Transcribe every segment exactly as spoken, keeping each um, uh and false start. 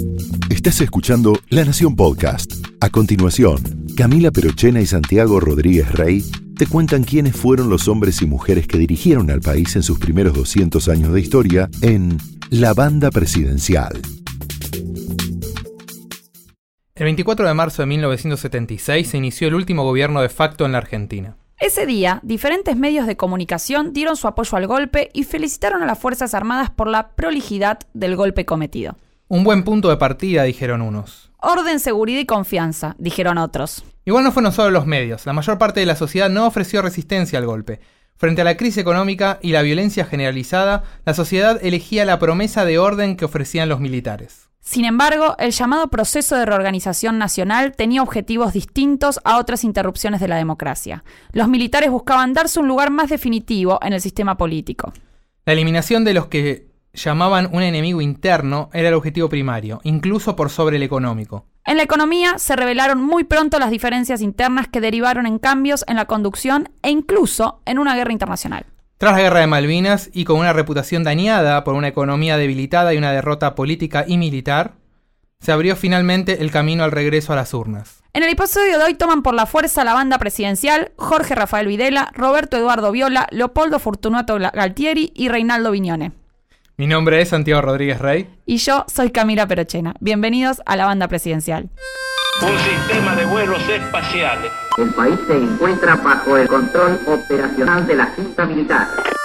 Estás escuchando La Nación Podcast. A continuación, Camila Perochena y Santiago Rodríguez Rey te cuentan quiénes fueron los hombres y mujeres que dirigieron al país en sus primeros doscientos años de historia en La Banda Presidencial. El veinticuatro de marzo de mil novecientos setenta y seis se inició el último gobierno de facto en la Argentina. Ese día, diferentes medios de comunicación dieron su apoyo al golpe y felicitaron a las Fuerzas Armadas por la prolijidad del golpe cometido. Un buen punto de partida, dijeron unos. Orden, seguridad y confianza, dijeron otros. Igual no fueron solo los medios. La mayor parte de la sociedad no ofreció resistencia al golpe. Frente a la crisis económica y la violencia generalizada, la sociedad elegía la promesa de orden que ofrecían los militares. Sin embargo, el llamado proceso de reorganización nacional tenía objetivos distintos a otras interrupciones de la democracia. Los militares buscaban darse un lugar más definitivo en el sistema político. La eliminación de los que llamaban un enemigo interno era el objetivo primario, incluso por sobre el económico. En la economía se revelaron muy pronto las diferencias internas que derivaron en cambios en la conducción e incluso en una guerra internacional. Tras la Guerra de Malvinas y con una reputación dañada por una economía debilitada y una derrota política y militar, se abrió finalmente el camino al regreso a las urnas. En el episodio de hoy toman por la fuerza la banda presidencial Jorge Rafael Videla, Roberto Eduardo Viola, Leopoldo Fortunato Galtieri y Reinaldo Viñone. Mi nombre es Santiago Rodríguez Rey. Y yo soy Camila Perochena. Bienvenidos a la banda presidencial. Un sistema de vuelos espaciales. El país se encuentra bajo el control operacional de la Junta Militar.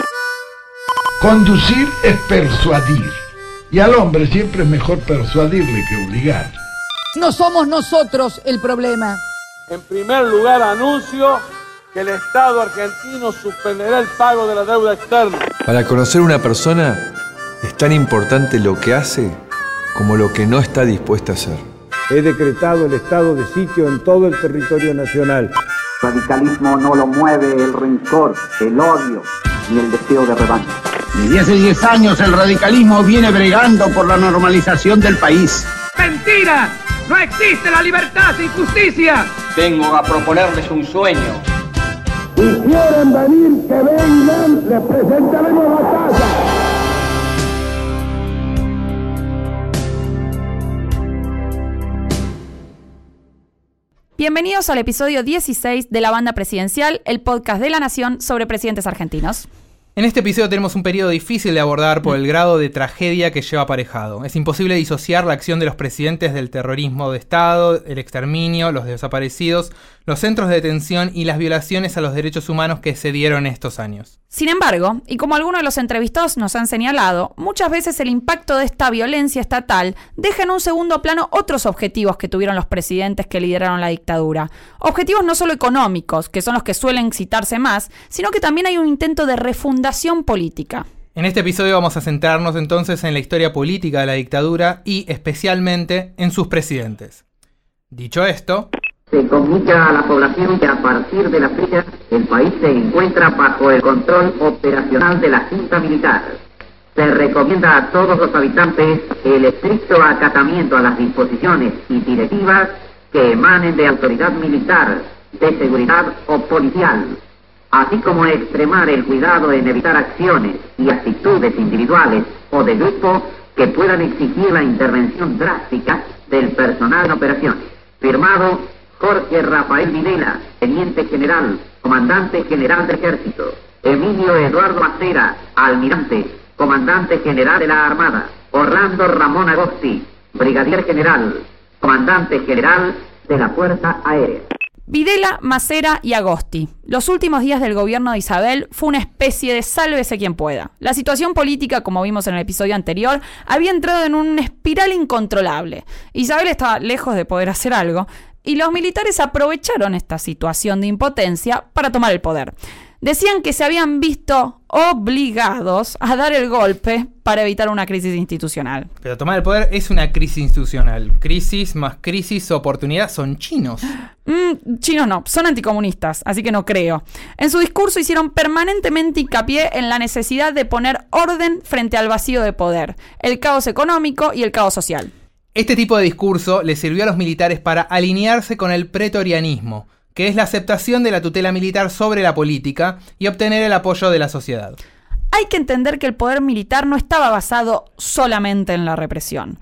Conducir es persuadir. Y al hombre siempre es mejor persuadirle que obligar. No somos nosotros el problema. En primer lugar, anuncio que el Estado argentino suspenderá el pago de la deuda externa. Para conocer una persona es tan importante lo que hace como lo que no está dispuesta a hacer. He decretado el estado de sitio en todo el territorio nacional. El radicalismo no lo mueve el rencor, el odio ni el deseo de revancha. Desde hace diez años el radicalismo viene bregando por la normalización del país. ¡Mentira! ¡No existe la libertad sin justicia! Vengo a proponerles un sueño. Si quieren venir, que vengan, les presentaremos la casa. Bienvenidos al episodio dieciséis de La Banda Presidencial, el podcast de La Nación sobre presidentes argentinos. En este episodio tenemos un periodo difícil de abordar por el grado de tragedia que lleva aparejado. Es imposible disociar la acción de los presidentes del terrorismo de Estado, el exterminio, los desaparecidos, los centros de detención y las violaciones a los derechos humanos que se dieron estos años. Sin embargo, y como algunos de los entrevistados nos han señalado, muchas veces el impacto de esta violencia estatal deja en un segundo plano otros objetivos que tuvieron los presidentes que lideraron la dictadura. Objetivos no solo económicos, que son los que suelen citarse más, sino que también hay un intento de refundación política. En este episodio vamos a centrarnos entonces en la historia política de la dictadura y especialmente en sus presidentes. Dicho esto, se comunica a la población que a partir de la fecha el país se encuentra bajo el control operacional de la Junta Militar. Se recomienda a todos los habitantes el estricto acatamiento a las disposiciones y directivas que emanen de autoridad militar, de seguridad o policial, así como extremar el cuidado en evitar acciones y actitudes individuales o de grupo que puedan exigir la intervención drástica del personal en operaciones. Firmado Jorge Rafael Videla, Teniente General, Comandante General del Ejército. Emilio Eduardo Macera, Almirante, Comandante General de la Armada. Orlando Ramón Agosti, Brigadier General, Comandante General de la Fuerza Aérea. Videla, Macera y Agosti. Los últimos días del gobierno de Isabel fue una especie de sálvese quien pueda. La situación política, como vimos en el episodio anterior, había entrado en una espiral incontrolable. Isabel estaba lejos de poder hacer algo, y los militares aprovecharon esta situación de impotencia para tomar el poder. Decían que se habían visto obligados a dar el golpe para evitar una crisis institucional. Pero tomar el poder es una crisis institucional. Crisis más crisis, oportunidad, son chinos. Mm, chinos no, son anticomunistas, así que no creo. En su discurso hicieron permanentemente hincapié en la necesidad de poner orden frente al vacío de poder, el caos económico y el caos social. Este tipo de discurso le sirvió a los militares para alinearse con el pretorianismo, que es la aceptación de la tutela militar sobre la política y obtener el apoyo de la sociedad. Hay que entender que el poder militar no estaba basado solamente en la represión.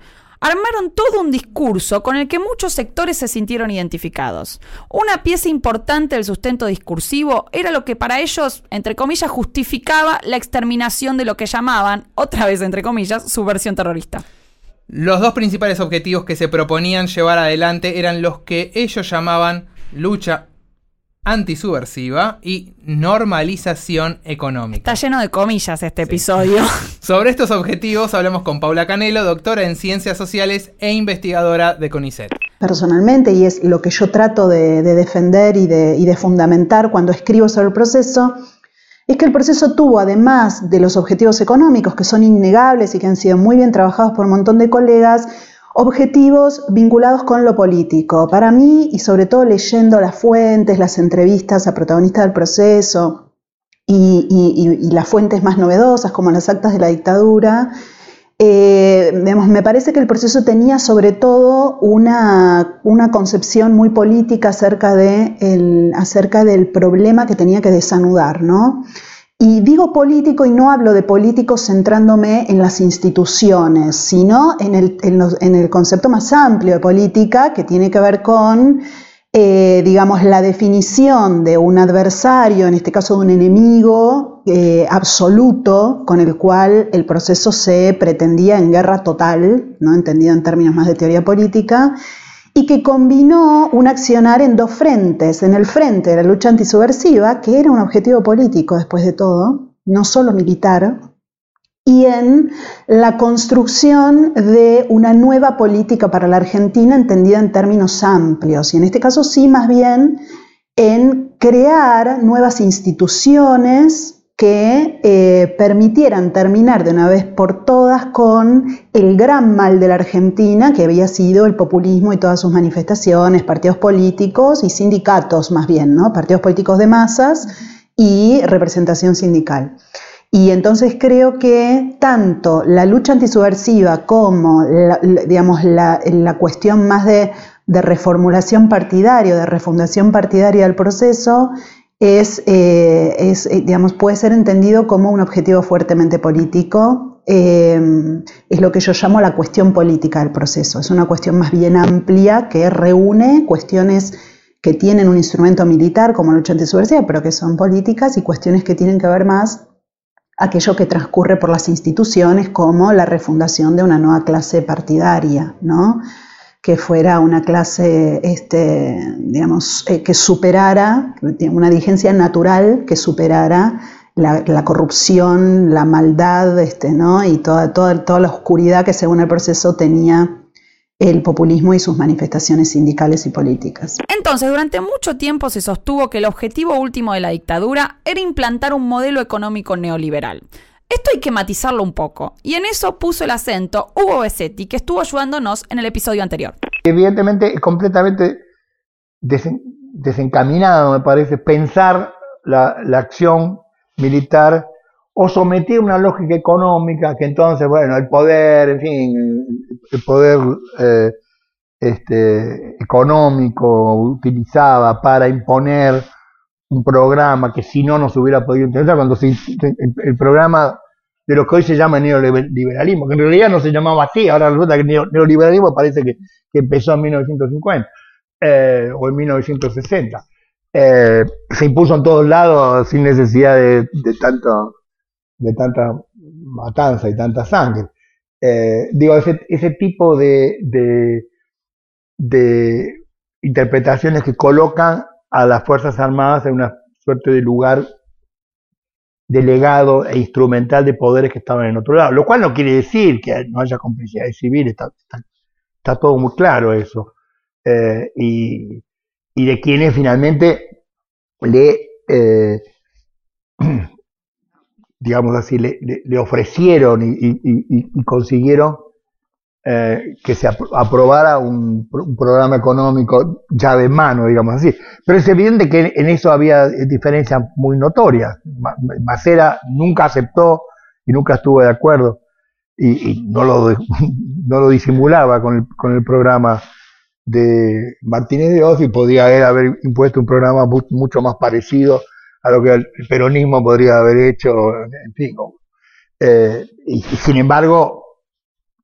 armaron todo un discurso con el que muchos sectores se sintieron identificados. Una pieza importante del sustento discursivo era lo que para ellos, entre comillas, justificaba la exterminación de lo que llamaban, otra vez entre comillas, subversión terrorista. Los dos principales objetivos que se proponían llevar adelante eran los que ellos llamaban lucha antisubversiva y normalización económica. Está lleno de comillas este sí. episodio. Sobre estos objetivos hablamos con Paula Canelo, doctora en Ciencias Sociales e investigadora de CONICET. Personalmente, y es lo que yo trato de, de defender y de, y de fundamentar cuando escribo sobre el proceso, es que el proceso tuvo, además de los objetivos económicos, que son innegables y que han sido muy bien trabajados por un montón de colegas, objetivos vinculados con lo político. Para mí, y sobre todo leyendo las fuentes, las entrevistas a protagonistas del proceso y, y, y las fuentes más novedosas, como las actas de la dictadura, eh, digamos, me parece que el proceso tenía sobre todo una, una concepción muy política acerca, de el, acerca del problema que tenía que desanudar, ¿no? Y digo político y no hablo de político centrándome en las instituciones, sino en el, en los, en el concepto más amplio de política que tiene que ver con, eh, digamos, la definición de un adversario, en este caso de un enemigo eh, absoluto, con el cual el proceso se pretendía en guerra total, ¿no? Entendido en términos más de teoría política, y que combinó un accionar en dos frentes, en el frente de la lucha antisubversiva, que era un objetivo político después de todo, no solo militar, y en la construcción de una nueva política para la Argentina entendida en términos amplios, y en este caso sí más bien en crear nuevas instituciones que eh, permitieran terminar de una vez por todas con el gran mal de la Argentina, que había sido el populismo y todas sus manifestaciones, partidos políticos y sindicatos más bien, ¿no? Partidos políticos de masas y representación sindical. Y entonces creo que tanto la lucha antisubversiva como la, digamos, la, la cuestión más de, de reformulación partidaria, de refundación partidaria del proceso, Es, eh, es, digamos, puede ser entendido como un objetivo fuertemente político. Eh, es lo que yo llamo la cuestión política del proceso. Es una cuestión más bien amplia que reúne cuestiones que tienen un instrumento militar como la lucha antisubversiva, pero que son políticas, y cuestiones que tienen que ver más aquello que transcurre por las instituciones, como la refundación de una nueva clase partidaria, ¿no? Que fuera una clase, este, digamos, eh, que superara, una dirigencia natural que superara la, la corrupción, la maldad, este, ¿no? Y toda, toda, toda la oscuridad que según el proceso tenía el populismo y sus manifestaciones sindicales y políticas. Entonces, durante mucho tiempo se sostuvo que el objetivo último de la dictadura era implantar un modelo económico neoliberal. Esto hay que matizarlo un poco, y en eso puso el acento Hugo Besetti, que estuvo ayudándonos en el episodio anterior. Evidentemente es completamente desen, desencaminado, me parece, pensar la, la acción militar o someter una lógica económica que entonces, bueno, el poder, en fin, el poder eh, este, económico utilizaba para imponer un programa que si no nos hubiera podido intentar, cuando se, el, el programa de lo que hoy se llama neoliberalismo, que en realidad no se llamaba así, ahora resulta que el neoliberalismo parece que, que empezó en mil novecientos cincuenta eh, o en mil novecientos sesenta. Eh, se impuso en todos lados sin necesidad de, de, tanto, de tanta matanza y tanta sangre. Eh, digo, ese, ese tipo de, de, de interpretaciones que colocan a las Fuerzas Armadas en una suerte de lugar delegado e instrumental de poderes que estaban en otro lado, lo cual no quiere decir que no haya complicidades civiles, está, está, está todo muy claro eso, eh, y, y de quienes finalmente le, eh, digamos así, le, le, le ofrecieron y, y, y, y consiguieron Eh, que se apro- aprobara un, un programa económico llave en mano, digamos así. Pero es evidente que en eso había diferencias muy notorias. Macera nunca aceptó y nunca estuvo de acuerdo, y, y no, lo, no lo disimulaba con el, con el programa de Martínez de Oz, y podía haber, haber impuesto un programa mu- mucho más parecido a lo que el peronismo podría haber hecho, en fin. Eh, y, y sin embargo,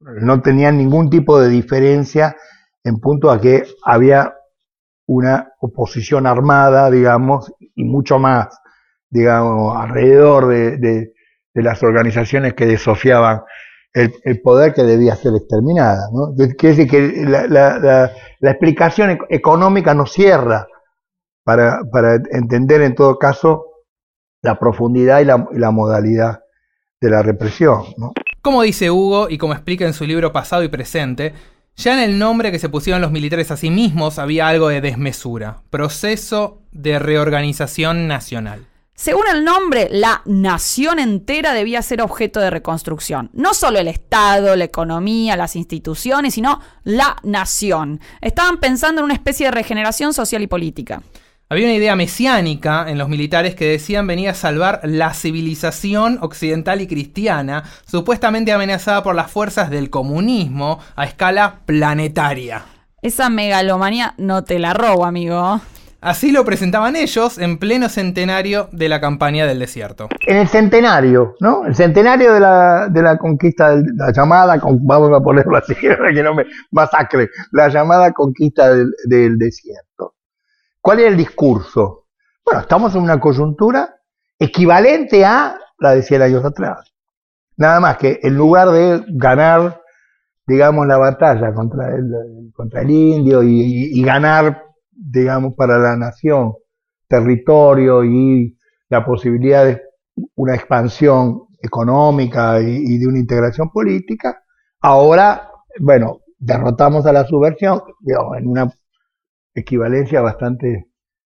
no tenían ningún tipo de diferencia en punto a que había una oposición armada, digamos, y mucho más, digamos, alrededor de, de, de las organizaciones que desafiaban el, el poder, que debía ser exterminada, ¿no? Quiere decir que la, la, la, la explicación económica no cierra para, para entender en todo caso la profundidad y la, y la modalidad de la represión, ¿no? Como dice Hugo, y como explica en su libro Pasado y Presente, ya en el nombre que se pusieron los militares a sí mismos había algo de desmesura. Proceso de reorganización nacional. Según el nombre, la nación entera debía ser objeto de reconstrucción. No solo el Estado, la economía, las instituciones, sino la nación. Estaban pensando en una especie de regeneración social y política. Había una idea mesiánica en los militares que decían venir a salvar la civilización occidental y cristiana, supuestamente amenazada por las fuerzas del comunismo a escala planetaria. Esa megalomanía no te la robo, amigo. Así lo presentaban ellos en pleno centenario de la campaña del desierto. En el centenario, ¿no? El centenario de la, de la conquista, de la llamada, vamos a ponerlo así, para que no me masacre, la llamada conquista del, del desierto. ¿Cuál es el discurso? Bueno, estamos en una coyuntura equivalente a la de cien años atrás. Nada más que en lugar de ganar, digamos, la batalla contra el, contra el indio y, y, y ganar, digamos, para la nación territorio y la posibilidad de una expansión económica y, y de una integración política, ahora, bueno, derrotamos a la subversión, digamos, en una equivalencia bastante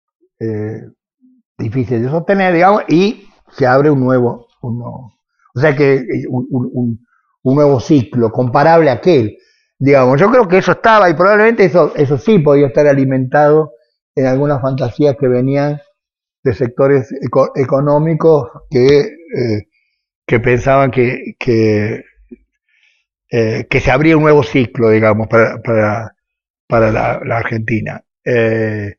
eh, difícil de sostener, digamos, y se abre un nuevo, un nuevo o sea que un, un, un nuevo ciclo comparable a aquel, digamos. Yo creo que eso estaba, y probablemente eso, eso sí podía estar alimentado en algunas fantasías que venían de sectores eco, económicos que, eh, que pensaban que, que, eh, que se abría un nuevo ciclo, digamos, para, para, para la, la Argentina. Eh,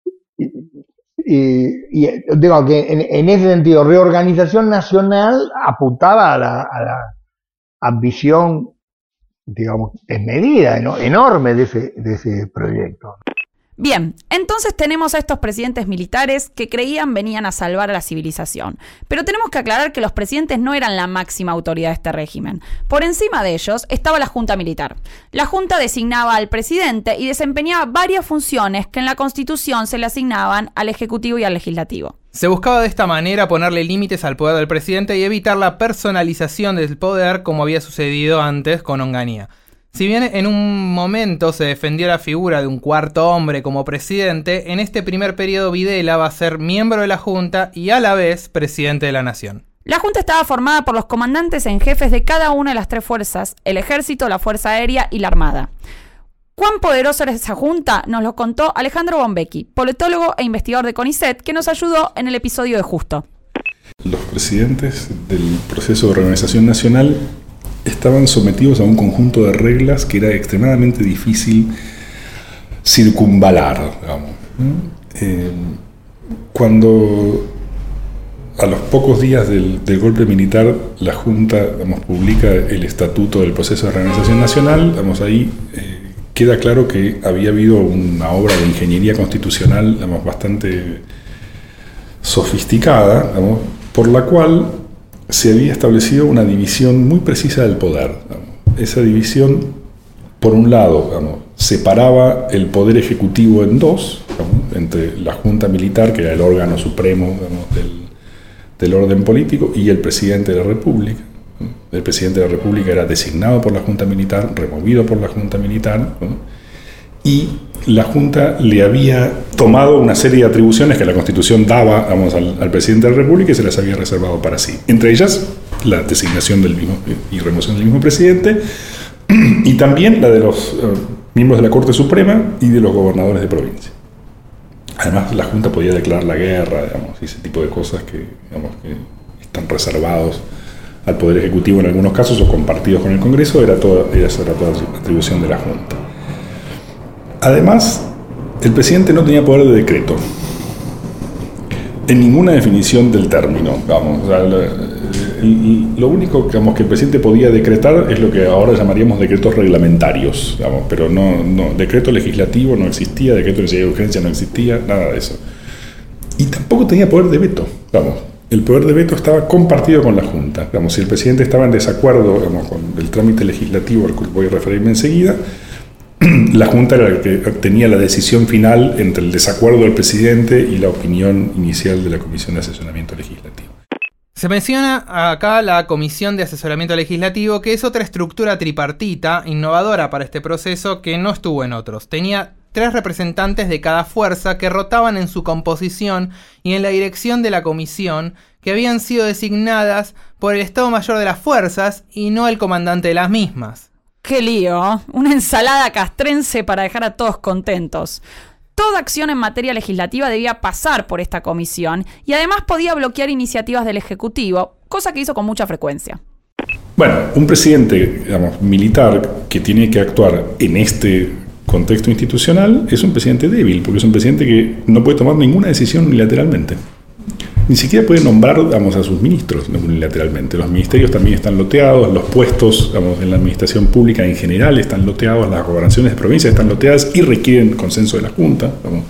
y, y digo que en, en ese sentido, reorganización nacional apuntaba a la, a la ambición, digamos, desmedida, ¿no? Enorme de ese, de ese proyecto. Bien, entonces tenemos a estos presidentes militares que creían venían a salvar a la civilización. Pero tenemos que aclarar que los presidentes no eran la máxima autoridad de este régimen. Por encima de ellos estaba la Junta Militar. La Junta designaba al presidente y desempeñaba varias funciones que en la Constitución se le asignaban al Ejecutivo y al Legislativo. Se buscaba de esta manera ponerle límites al poder del presidente y evitar la personalización del poder como había sucedido antes con Onganía. Si bien en un momento se defendió la figura de un cuarto hombre como presidente, en este primer periodo Videla va a ser miembro de la Junta y a la vez presidente de la Nación. La Junta estaba formada por los comandantes en jefes de cada una de las tres fuerzas, el Ejército, la Fuerza Aérea y la Armada. ¿Cuán poderosa era esa Junta? Nos lo contó Alejandro Bombecchi, politólogo e investigador de CONICET, que nos ayudó en el episodio de Justo. Los presidentes del proceso de reorganización nacional estaban sometidos a un conjunto de reglas que era extremadamente difícil circunvalar, digamos. Eh, cuando a los pocos días del, del golpe militar la Junta, digamos, publica el estatuto del proceso de reorganización nacional, digamos, ahí eh, queda claro que había habido una obra de ingeniería constitucional, digamos, bastante sofisticada, digamos, por la cual se había establecido una división muy precisa del poder. Digamos. Esa división, por un lado, digamos, separaba el poder ejecutivo en dos, digamos, entre la Junta Militar, que era el órgano supremo, digamos, del, del orden político, y el presidente de la República. ¿no? El presidente de la República era designado por la Junta Militar, removido por la Junta Militar, ¿no? Y la Junta le había tomado una serie de atribuciones que la Constitución daba, vamos, al, al presidente de la República y se las había reservado para sí. Entre ellas, la designación del mismo y remoción del mismo presidente, y también la de los uh, miembros de la Corte Suprema y de los gobernadores de provincia. Además, la Junta podía declarar la guerra, digamos, y ese tipo de cosas que, digamos, que están reservados al Poder Ejecutivo en algunos casos o compartidos con el Congreso, era toda, era, era toda atribución de la Junta. Además, el presidente no tenía poder de decreto en ninguna definición del término. Vamos, o sea, y lo único digamos, que el presidente podía decretar es lo que ahora llamaríamos decretos reglamentarios, digamos, pero no, no, decreto legislativo no existía, decreto de necesidad de urgencia no existía, nada de eso. Y tampoco tenía poder de veto, digamos. El poder de veto estaba compartido con la Junta. Digamos, si el presidente estaba en desacuerdo digamos, con el trámite legislativo al cual voy a referirme enseguida, la Junta era la que tenía la decisión final entre el desacuerdo del presidente y la opinión inicial de la Comisión de Asesoramiento Legislativo. Se menciona acá la Comisión de Asesoramiento Legislativo, que es otra estructura tripartita, innovadora para este proceso, que no estuvo en otros. Tenía tres representantes de cada fuerza que rotaban en su composición y en la dirección de la comisión, que habían sido designadas por el Estado Mayor de las Fuerzas y no el comandante de las mismas. ¡Qué lío! Una ensalada castrense para dejar a todos contentos. Toda acción en materia legislativa debía pasar por esta comisión y además podía bloquear iniciativas del Ejecutivo, cosa que hizo con mucha frecuencia. Bueno, un presidente digamos, militar que tiene que actuar en este contexto institucional es un presidente débil, porque es un presidente que no puede tomar ninguna decisión unilateralmente. Ni siquiera puede nombrar digamos, a sus ministros unilateralmente. Los ministerios también están loteados, los puestos digamos, en la administración pública en general están loteados, las gobernaciones de provincia están loteadas y requieren consenso de la Junta. Digamos.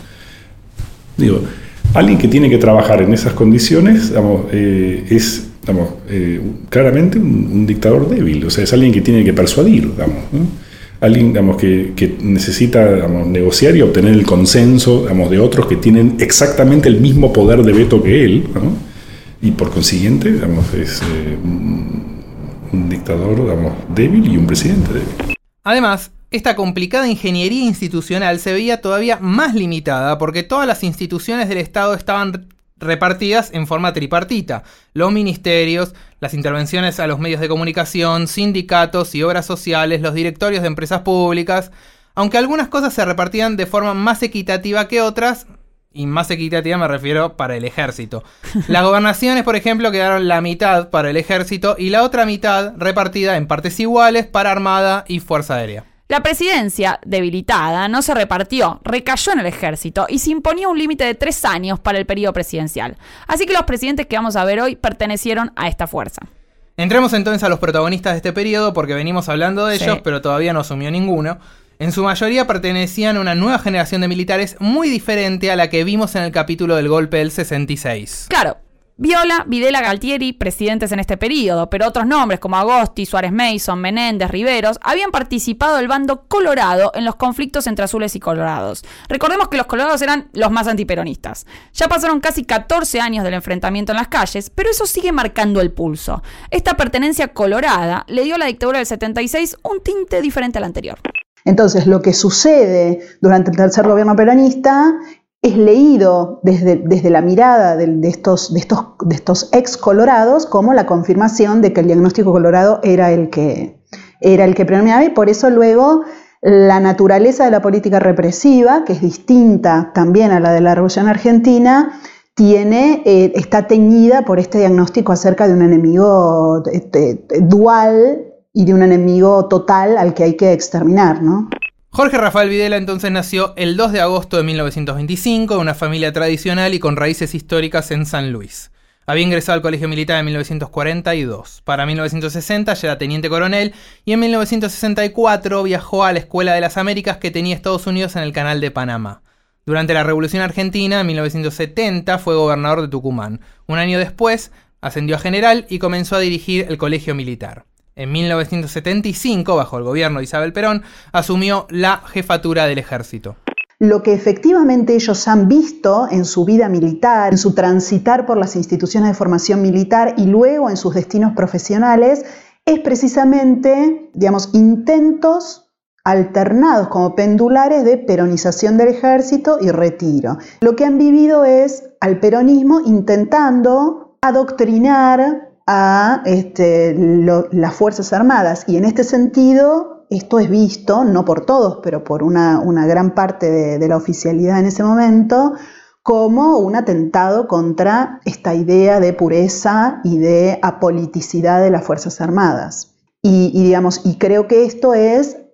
Digo, alguien que tiene que trabajar en esas condiciones digamos, eh, es digamos, eh, claramente un, un dictador débil, o sea, es alguien que tiene que persuadir, digamos, ¿no? Alguien digamos, que, que necesita digamos, negociar y obtener el consenso digamos, de otros que tienen exactamente el mismo poder de veto que él, ¿no? Y por consiguiente digamos, es eh, un, un dictador digamos, débil y un presidente débil. Además, esta complicada ingeniería institucional se veía todavía más limitada porque todas las instituciones del Estado estaban repartidas en forma tripartita. Los ministerios, las intervenciones a los medios de comunicación, sindicatos y obras sociales, los directorios de empresas públicas, aunque algunas cosas se repartían de forma más equitativa que otras, y más equitativa me refiero para el ejército. Las gobernaciones, por ejemplo, quedaron la mitad para el ejército y la otra mitad repartida en partes iguales para Armada y Fuerza Aérea. La presidencia, debilitada, no se repartió, recayó en el ejército y se imponía un límite de tres años para el periodo presidencial. Así que los presidentes que vamos a ver hoy pertenecieron a esta fuerza. Entremos entonces a los protagonistas de este periodo porque venimos hablando de ellos, Sí. pero todavía no asumió ninguno. En su mayoría pertenecían a una nueva generación de militares muy diferente a la que vimos en el capítulo del golpe del sesenta y seis. Claro, Viola, Videla, Galtieri, presidentes en este periodo, pero otros nombres como Agosti, Suárez Mason, Menéndez, Riveros, habían participado del bando colorado en los conflictos entre azules y colorados. Recordemos que los colorados eran los más antiperonistas. Ya pasaron casi catorce años del enfrentamiento en las calles, pero eso sigue marcando el pulso. Esta pertenencia colorada le dio a la dictadura del setenta y seis un tinte diferente al anterior. Entonces, lo que sucede durante el tercer gobierno peronista es leído desde, desde la mirada de, de, estos, de, estos, de estos ex colorados como la confirmación de que el diagnóstico colorado era el que, era el que predominaba, y por eso luego la naturaleza de la política represiva, que es distinta también a la de la Revolución Argentina, tiene, eh, está teñida por este diagnóstico acerca de un enemigo eh, dual y de un enemigo total al que hay que exterminar, ¿no? Jorge Rafael Videla entonces nació el dos de agosto de mil novecientos veinticinco en una familia tradicional y con raíces históricas en San Luis. Había ingresado al colegio militar en mil novecientos cuarenta y dos. Para mil novecientos sesenta ya era teniente coronel y en mil novecientos sesenta y cuatro viajó a la Escuela de las Américas que tenía Estados Unidos en el Canal de Panamá. Durante la Revolución Argentina, en mil novecientos setenta, fue gobernador de Tucumán. Un año después, ascendió a general y comenzó a dirigir el colegio militar. En mil novecientos setenta y cinco, bajo el gobierno de Isabel Perón, asumió la jefatura del ejército. Lo que efectivamente ellos han visto en su vida militar, en su transitar por las instituciones de formación militar y luego en sus destinos profesionales, es precisamente, digamos, intentos alternados como pendulares de peronización del ejército y retiro. Lo que han vivido es al peronismo intentando adoctrinar a este, lo, las Fuerzas Armadas, y en este sentido esto es visto, no por todos, pero por una, una gran parte de, de la oficialidad en ese momento, como un atentado contra esta idea de pureza y de apoliticidad de las Fuerzas Armadas. Y, y, digamos, y creo que esto es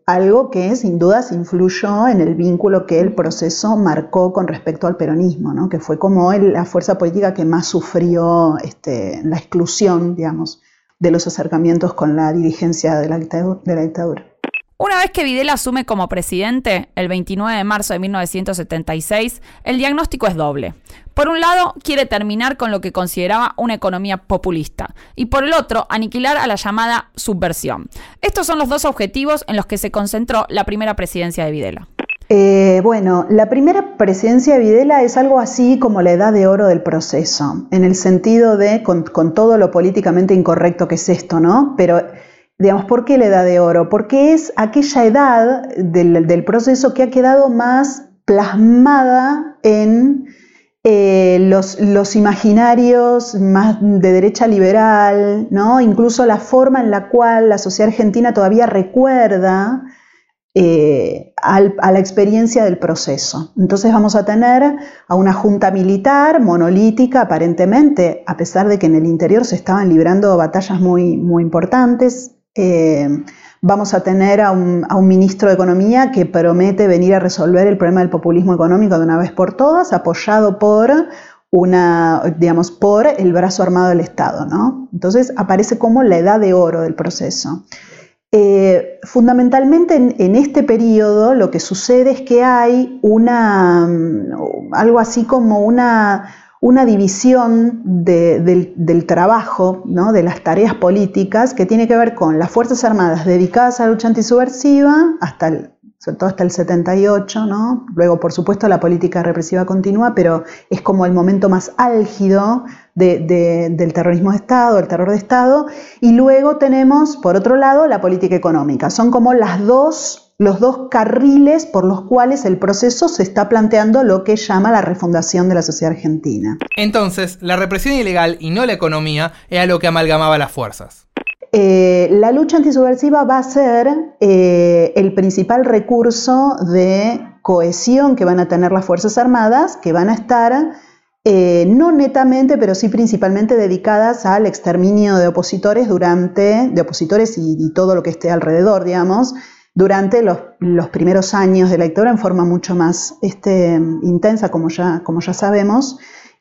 algo que sin dudas influyó en el vínculo que el proceso marcó con respecto al peronismo, ¿no? Que fue como el, la fuerza política que más sufrió este, la exclusión, digamos, de los acercamientos con la dirigencia de la dictadura. De la dictadura. Una vez que Videla asume como presidente, el veintinueve de marzo de mil novecientos setenta y seis, el diagnóstico es doble. Por un lado, quiere terminar con lo que consideraba una economía populista, y por el otro, aniquilar a la llamada subversión. Estos son los dos objetivos en los que se concentró la primera presidencia de Videla. Eh, bueno, la primera presidencia de Videla es algo así como la edad de oro del proceso, en el sentido de, con, con todo lo políticamente incorrecto que es esto, ¿no? Pero, digamos, ¿por qué la edad de oro? Porque es aquella edad del, del proceso que ha quedado más plasmada en eh, los, los imaginarios más de derecha liberal, ¿no? Incluso la forma en la cual la sociedad argentina todavía recuerda Eh, al, a la experiencia del proceso. Entonces vamos a tener a una junta militar monolítica aparentemente, a pesar de que en el interior se estaban librando batallas muy, muy importantes. Eh, vamos a tener a un, a un ministro de Economía que promete venir a resolver el problema del populismo económico de una vez por todas, apoyado por una, digamos, por el brazo armado del Estado, ¿no? Entonces aparece como la edad de oro del proceso. Eh, fundamentalmente en, en este periodo lo que sucede es que hay una, algo así como una, una división de, del, del trabajo, ¿no? De las tareas políticas que tiene que ver con las Fuerzas Armadas dedicadas a la lucha antisubversiva, hasta el, sobre todo hasta el setenta y ocho, ¿no? Luego, por supuesto, la política represiva continúa, pero es como el momento más álgido de, de, del terrorismo de Estado, del terror de Estado. Y luego tenemos, por otro lado, la política económica. Son como las dos, los dos carriles por los cuales el proceso se está planteando lo que llama la refundación de la sociedad argentina. Entonces, la represión ilegal y no la economía era lo que amalgamaba las fuerzas. Eh, la lucha antisubversiva va a ser eh, el principal recurso de cohesión que van a tener las Fuerzas Armadas, que van a estar eh, no netamente, pero sí principalmente dedicadas al exterminio de opositores durante, de opositores y, y todo lo que esté alrededor, digamos, durante los, los primeros años de la dictadura en forma mucho más este, intensa, como ya, como ya sabemos,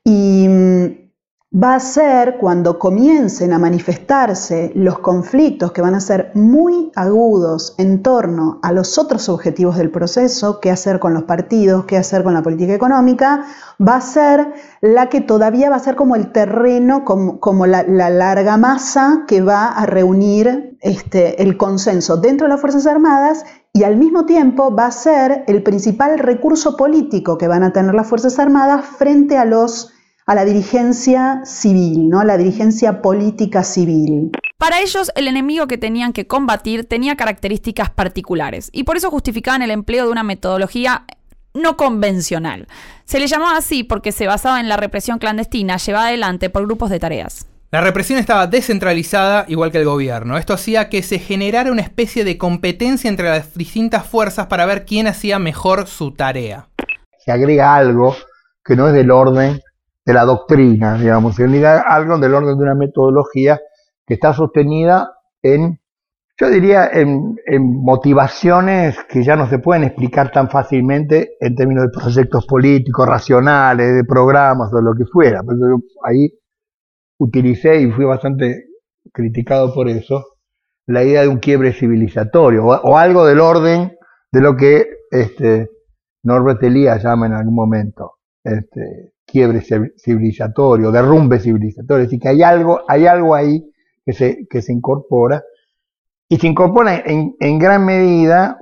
y va a ser cuando comiencen a manifestarse los conflictos que van a ser muy agudos en torno a los otros objetivos del proceso, qué hacer con los partidos, qué hacer con la política económica, va a ser la que todavía va a ser como el terreno, como, como la, la larga masa que va a reunir este, el consenso dentro de las Fuerzas Armadas y al mismo tiempo va a ser el principal recurso político que van a tener las Fuerzas Armadas frente a los a la dirigencia civil, ¿no? A la dirigencia política civil. Para ellos, el enemigo que tenían que combatir tenía características particulares y por eso justificaban el empleo de una metodología no convencional. Se le llamaba así porque se basaba en la represión clandestina llevada adelante por grupos de tareas. La represión estaba descentralizada, igual que el gobierno. Esto hacía que se generara una especie de competencia entre las distintas fuerzas para ver quién hacía mejor su tarea. Se agrega algo que no es del orden de la doctrina, digamos, se agrega algo del orden de una metodología que está sostenida en, yo diría, en, en motivaciones que ya no se pueden explicar tan fácilmente en términos de proyectos políticos, racionales, de programas o lo que fuera. Pero yo ahí utilicé y fui bastante criticado por eso, la idea de un quiebre civilizatorio, o, o algo del orden de lo que este, Norbert Elias llama en algún momento este, quiebre civilizatorio, derrumbe civilizatorio. Es decir, que hay algo, hay algo ahí que se, que se incorpora, y se incorpora en, en gran medida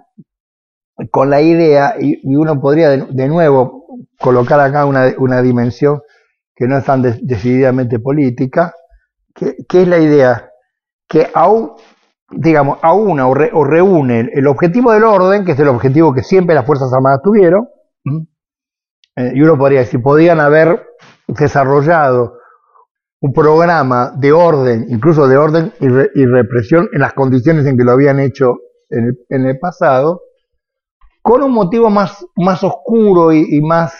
con la idea, y, y uno podría de, de nuevo colocar acá una, una dimensión que no es tan de, decididamente política, que, que es la idea que aún, digamos, aúna o, re, o reúne el objetivo del orden, que es el objetivo que siempre las Fuerzas Armadas tuvieron, ¿m? Eh, y uno podría decir, podían haber desarrollado un programa de orden, incluso de orden y, re, y represión en las condiciones en que lo habían hecho en el, en el pasado, con un motivo más, más oscuro y, y más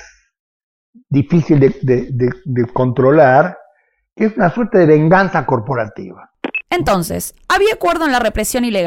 difícil de, de, de, de controlar, que es una suerte de venganza corporativa. Entonces, había acuerdo en la represión ilegal,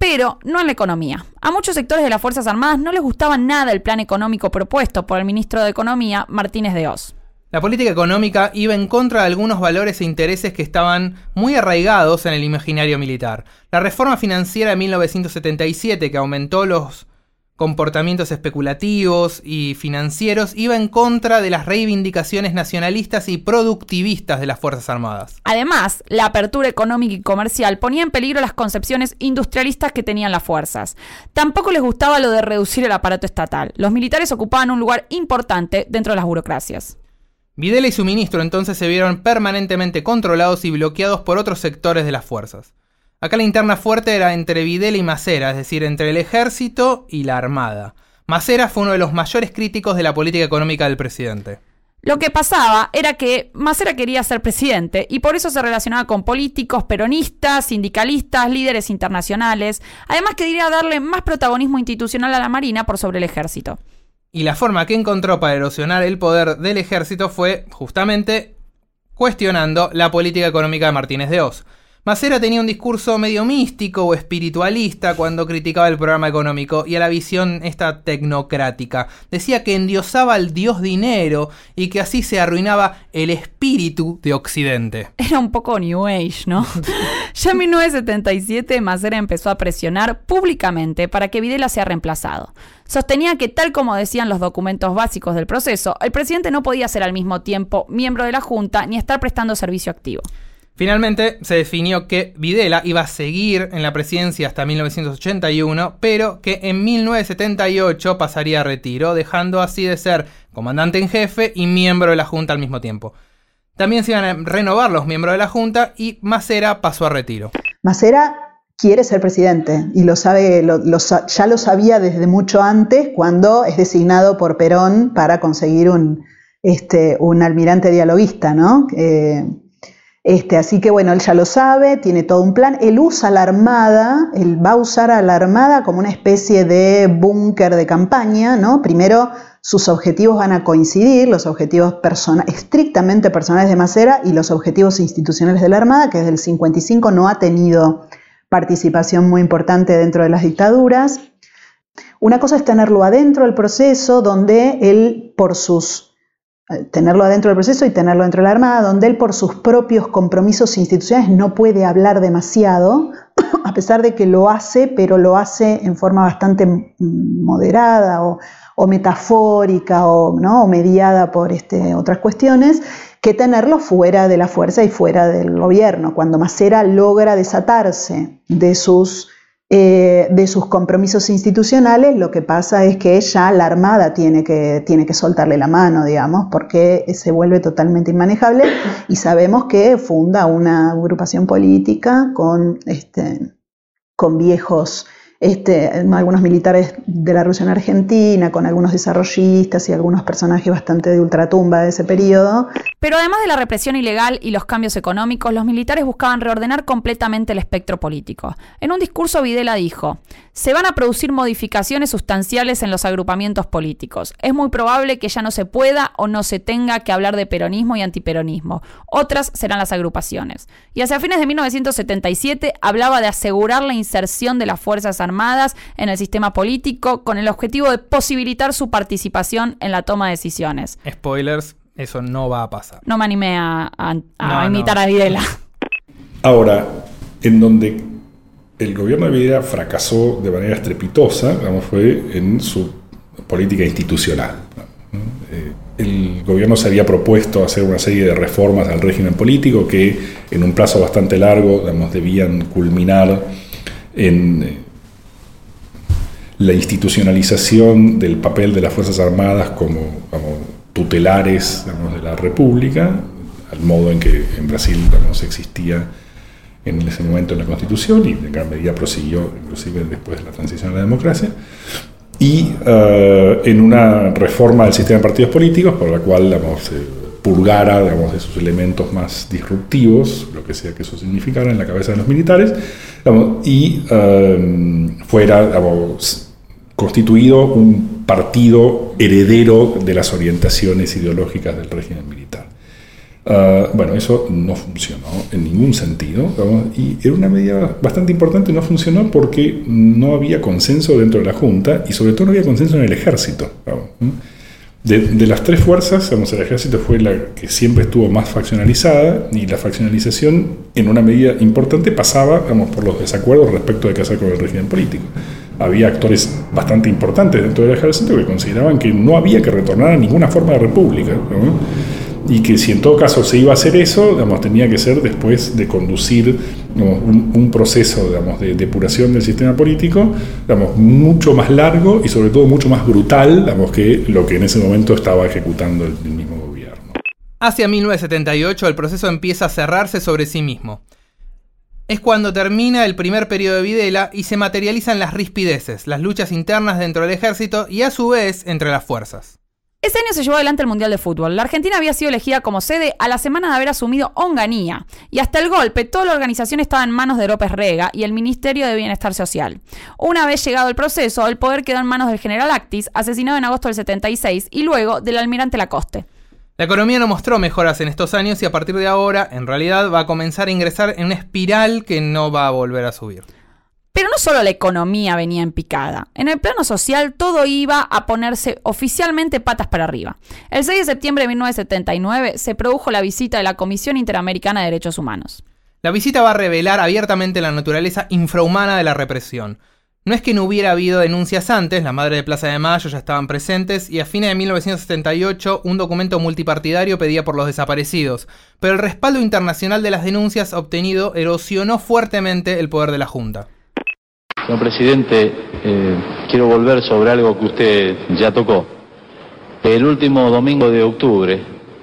pero no en la economía. A muchos sectores de las Fuerzas Armadas no les gustaba nada el plan económico propuesto por el ministro de Economía, Martínez de Hoz. La política económica iba en contra de algunos valores e intereses que estaban muy arraigados en el imaginario militar. La reforma financiera de mil novecientos setenta y siete, que aumentó los comportamientos especulativos y financieros, iba en contra de las reivindicaciones nacionalistas y productivistas de las Fuerzas Armadas. Además, la apertura económica y comercial ponía en peligro las concepciones industrialistas que tenían las fuerzas. Tampoco les gustaba lo de reducir el aparato estatal. Los militares ocupaban un lugar importante dentro de las burocracias. Videla y su ministro entonces se vieron permanentemente controlados y bloqueados por otros sectores de las fuerzas. Acá la interna fuerte era entre Videla y Macera, es decir, entre el ejército y la armada. Macera fue uno de los mayores críticos de la política económica del presidente. Lo que pasaba era que Macera quería ser presidente y por eso se relacionaba con políticos, peronistas, sindicalistas, líderes internacionales. Además quería darle más protagonismo institucional a la Marina por sobre el ejército. Y la forma que encontró para erosionar el poder del ejército fue, justamente, cuestionando la política económica de Martínez de Hoz. Macera tenía un discurso medio místico o espiritualista cuando criticaba el programa económico y a la visión esta tecnocrática. Decía que endiosaba al dios dinero y que así se arruinaba el espíritu de Occidente. Era un poco New Age, ¿no? Ya en mil novecientos setenta y siete, Macera empezó a presionar públicamente para que Videla sea reemplazado. Sostenía que, tal como decían los documentos básicos del proceso, el presidente no podía ser al mismo tiempo miembro de la Junta ni estar prestando servicio activo. Finalmente se definió que Videla iba a seguir en la presidencia hasta mil novecientos ochenta y uno, pero que en mil novecientos setenta y ocho pasaría a retiro, dejando así de ser comandante en jefe y miembro de la Junta al mismo tiempo. También se iban a renovar los miembros de la Junta y Macera pasó a retiro. Macera quiere ser presidente y lo sabe, lo, lo, ya lo sabía desde mucho antes, cuando es designado por Perón para conseguir un, este, un almirante dialoguista, ¿no? Eh, Este, así que bueno, él ya lo sabe, tiene todo un plan. Él usa la Armada, él va a usar a la Armada como una especie de búnker de campaña, ¿no? Primero, sus objetivos van a coincidir, los objetivos persona- estrictamente personales de Macera y los objetivos institucionales de la Armada, que desde el cincuenta y cinco no ha tenido participación muy importante dentro de las dictaduras. Una cosa es tenerlo adentro del proceso, donde él por sus tenerlo adentro del proceso y tenerlo dentro de la Armada, donde él por sus propios compromisos institucionales no puede hablar demasiado, a pesar de que lo hace, pero lo hace en forma bastante moderada o, o metafórica o, ¿no? o mediada por este, otras cuestiones, que tenerlo fuera de la fuerza y fuera del gobierno. Cuando Macera logra desatarse de sus Eh, de sus compromisos institucionales, lo que pasa es que ya la Armada tiene que, tiene que soltarle la mano, digamos, porque se vuelve totalmente inmanejable y sabemos que funda una agrupación política con, este, con viejos, este, algunos militares de la Revolución Argentina, con algunos desarrollistas y algunos personajes bastante de ultratumba de ese periodo. Pero además de la represión ilegal y los cambios económicos, los militares buscaban reordenar completamente el espectro político. En un discurso, Videla dijo: se van a producir modificaciones sustanciales en los agrupamientos políticos. Es muy probable que ya no se pueda o no se tenga que hablar de peronismo y antiperonismo. Otras serán las agrupaciones. Y hacia fines de mil novecientos setenta y siete hablaba de asegurar la inserción de las Fuerzas Armadas en el sistema político con el objetivo de posibilitar su participación en la toma de decisiones. Spoilers. Eso no va a pasar. No me animé a, a, a no, imitar no. a Videla. Ahora, en donde el gobierno de Videla fracasó de manera estrepitosa, digamos, fue en su política institucional. Eh, el gobierno se había propuesto hacer una serie de reformas al régimen político que en un plazo bastante largo, digamos, debían culminar en eh, la institucionalización del papel de las Fuerzas Armadas como, como tutelares, digamos, de la República, al modo en que en Brasil, digamos, existía en ese momento en la Constitución y en gran medida prosiguió inclusive después de la transición a la democracia, y uh, en una reforma del sistema de partidos políticos por la cual, digamos, se purgara, digamos, de sus elementos más disruptivos, lo que sea que eso significara en la cabeza de los militares, digamos, y uh, fuera, digamos, constituido un partido heredero de las orientaciones ideológicas del régimen militar. Uh, bueno, eso no funcionó en ningún sentido, ¿no? Y era una medida bastante importante, no funcionó porque no había consenso dentro de la Junta y sobre todo no había consenso en el ejército, ¿no? De, de las tres fuerzas, digamos, el ejército fue la que siempre estuvo más faccionalizada y la faccionalización en una medida importante pasaba, digamos, por los desacuerdos respecto de qué hacer con el régimen político. Había actores bastante importantes dentro del ejército que consideraban que no había que retornar a ninguna forma de república, ¿no? Y que si en todo caso se iba a hacer eso, digamos, tenía que ser después de conducir, digamos, un, un proceso, digamos, de depuración del sistema político, digamos, mucho más largo y sobre todo mucho más brutal, digamos, que lo que en ese momento estaba ejecutando el, el mismo gobierno. Hacia mil novecientos setenta y ocho el proceso empieza a cerrarse sobre sí mismo. Es cuando termina el primer periodo de Videla y se materializan las rispideces, las luchas internas dentro del ejército y a su vez entre las fuerzas. Ese año se llevó adelante el Mundial de Fútbol. La Argentina había sido elegida como sede a la semana de haber asumido Onganía. Y hasta el golpe, toda la organización estaba en manos de López Rega y el Ministerio de Bienestar Social. Una vez llegado el proceso, el poder quedó en manos del general Actis, asesinado en agosto del setenta y seis, y luego del almirante Lacoste. La economía no mostró mejoras en estos años y a partir de ahora, en realidad, va a comenzar a ingresar en una espiral que no va a volver a subir. Pero no solo la economía venía en picada. En el plano social todo iba a ponerse oficialmente patas para arriba. El seis de septiembre de mil novecientos setenta y nueve se produjo la visita de la Comisión Interamericana de Derechos Humanos. La visita va a revelar abiertamente la naturaleza infrahumana de la represión. No es que no hubiera habido denuncias antes, la madre de Plaza de Mayo ya estaban presentes y a fines de mil novecientos setenta y ocho un documento multipartidario pedía por los desaparecidos, pero el respaldo internacional de las denuncias obtenido erosionó fuertemente el poder de la Junta. Señor presidente, eh, quiero volver sobre algo que usted ya tocó. El último domingo de octubre,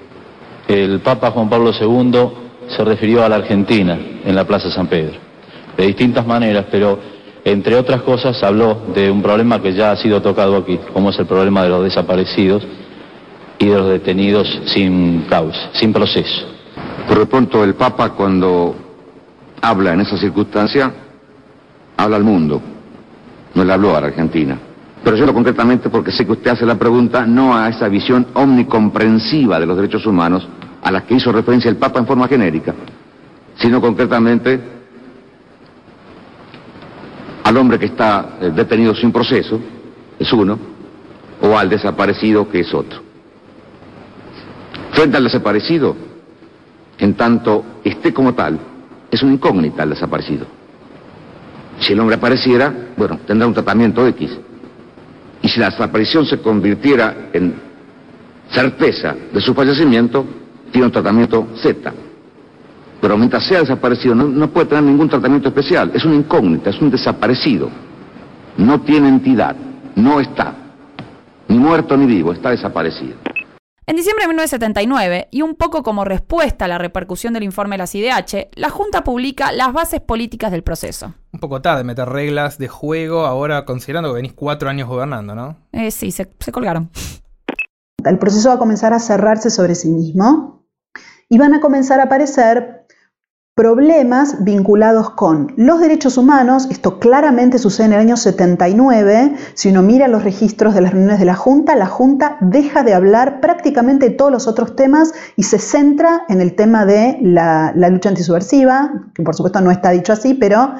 el Papa Juan Pablo segundo se refirió a la Argentina en la Plaza San Pedro, de distintas maneras, pero entre otras cosas habló de un problema que ya ha sido tocado aquí, como es el problema de los desaparecidos y de los detenidos sin causa, sin proceso. Por lo pronto, el Papa, cuando habla en esa circunstancia, habla al mundo, no le habló a la Argentina. Pero yo lo concretamente porque sé que usted hace la pregunta no a esa visión omnicomprensiva de los derechos humanos a la que hizo referencia el Papa en forma genérica, sino concretamente al hombre que está eh, detenido sin proceso, es uno, o al desaparecido, que es otro. Frente al desaparecido, en tanto esté como tal, es una incógnita el desaparecido. Si el hombre apareciera, bueno, tendrá un tratamiento X. Y si la desaparición se convirtiera en certeza de su fallecimiento, tiene un tratamiento Z. Pero mientras sea desaparecido, no, no puede tener ningún tratamiento especial. Es una incógnita, es un desaparecido. No tiene entidad, no está. Ni muerto ni vivo, está desaparecido. En diciembre de mil novecientos setenta y nueve, y un poco como respuesta a la repercusión del informe de la C I D H, la Junta publica las bases políticas del proceso. Un poco tarde meter reglas de juego, ahora considerando que venís cuatro años gobernando, ¿no? Eh, sí, se, se colgaron. El proceso va a comenzar a cerrarse sobre sí mismo y van a comenzar a aparecer problemas vinculados con los derechos humanos. Esto claramente sucede en el año setenta y nueve. Si uno mira los registros de las reuniones de la Junta, la Junta deja de hablar prácticamente de todos los otros temas y se centra en el tema de la, la lucha antisubversiva, que por supuesto no está dicho así, pero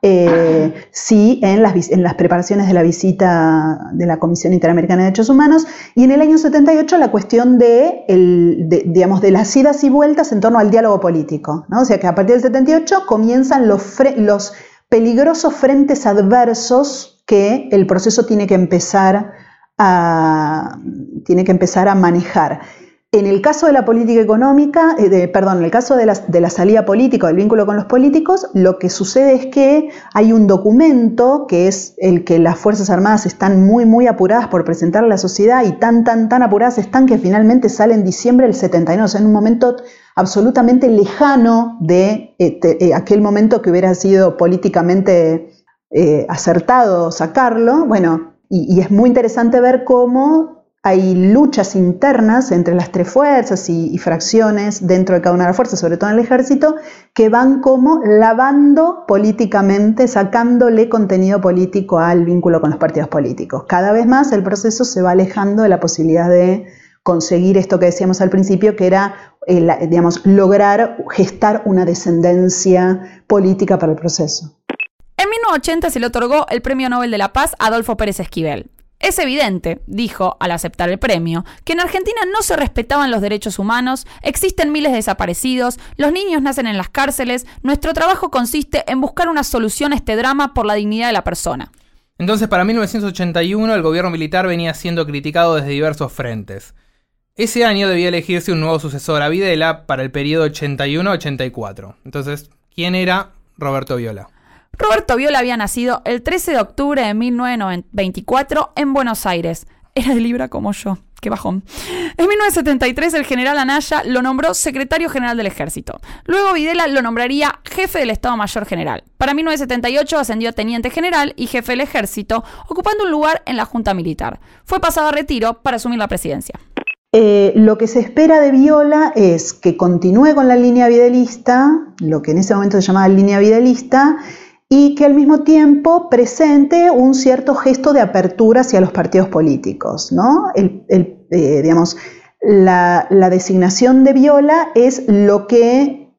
eh, sí en las, en las preparaciones de la visita de la Comisión Interamericana de Derechos Humanos. Y en el año setenta y ocho la cuestión de, el, de, digamos, de las idas y vueltas en torno al diálogo político, ¿no? O sea que a partir del setenta y ocho comienzan los, fre- los peligrosos frentes adversos que el proceso tiene que empezar a, tiene que empezar a manejar. En el caso de la política económica, eh, de, perdón, en el caso de la, de la salida política, del vínculo con los políticos, lo que sucede es que hay un documento que es el que las Fuerzas Armadas están muy, muy apuradas por presentar a la sociedad y tan, tan, tan apuradas están que finalmente sale en diciembre del setenta y nueve, o sea, en un momento absolutamente lejano de eh, te, eh, aquel momento que hubiera sido políticamente eh, acertado sacarlo. Bueno, y, y es muy interesante ver cómo hay luchas internas entre las tres fuerzas y, y fracciones dentro de cada una de las fuerzas, sobre todo en el ejército, que van como lavando políticamente, sacándole contenido político al vínculo con los partidos políticos. Cada vez más el proceso se va alejando de la posibilidad de conseguir esto que decíamos al principio, que era eh, la, digamos, lograr gestar una descendencia política para el proceso. En mil novecientos ochenta se le otorgó el Premio Nobel de la Paz a Adolfo Pérez Esquivel. Es evidente, dijo al aceptar el premio, que en Argentina no se respetaban los derechos humanos, existen miles de desaparecidos, los niños nacen en las cárceles, nuestro trabajo consiste en buscar una solución a este drama por la dignidad de la persona. Entonces, para mil novecientos ochenta y uno, el gobierno militar venía siendo criticado desde diversos frentes. Ese año debía elegirse un nuevo sucesor a Videla para el periodo ochenta y uno a ochenta y cuatro. Entonces, ¿quién era Roberto Viola? Roberto Viola había nacido el trece de octubre de mil novecientos veinticuatro en Buenos Aires. Era de Libra como yo. Qué bajón. En mil novecientos setenta y tres el general Anaya lo nombró secretario general del ejército. Luego Videla lo nombraría jefe del Estado Mayor General. Para mil novecientos setenta y ocho ascendió a teniente general y jefe del ejército, ocupando un lugar en la Junta Militar. Fue pasado a retiro para asumir la presidencia. Eh, lo que se espera de Viola es que continúe con la línea videalista, lo que en ese momento se llamaba línea videalista, y que al mismo tiempo presente un cierto gesto de apertura hacia los partidos políticos, ¿no? El, el, eh, digamos, la, la designación de Viola es lo que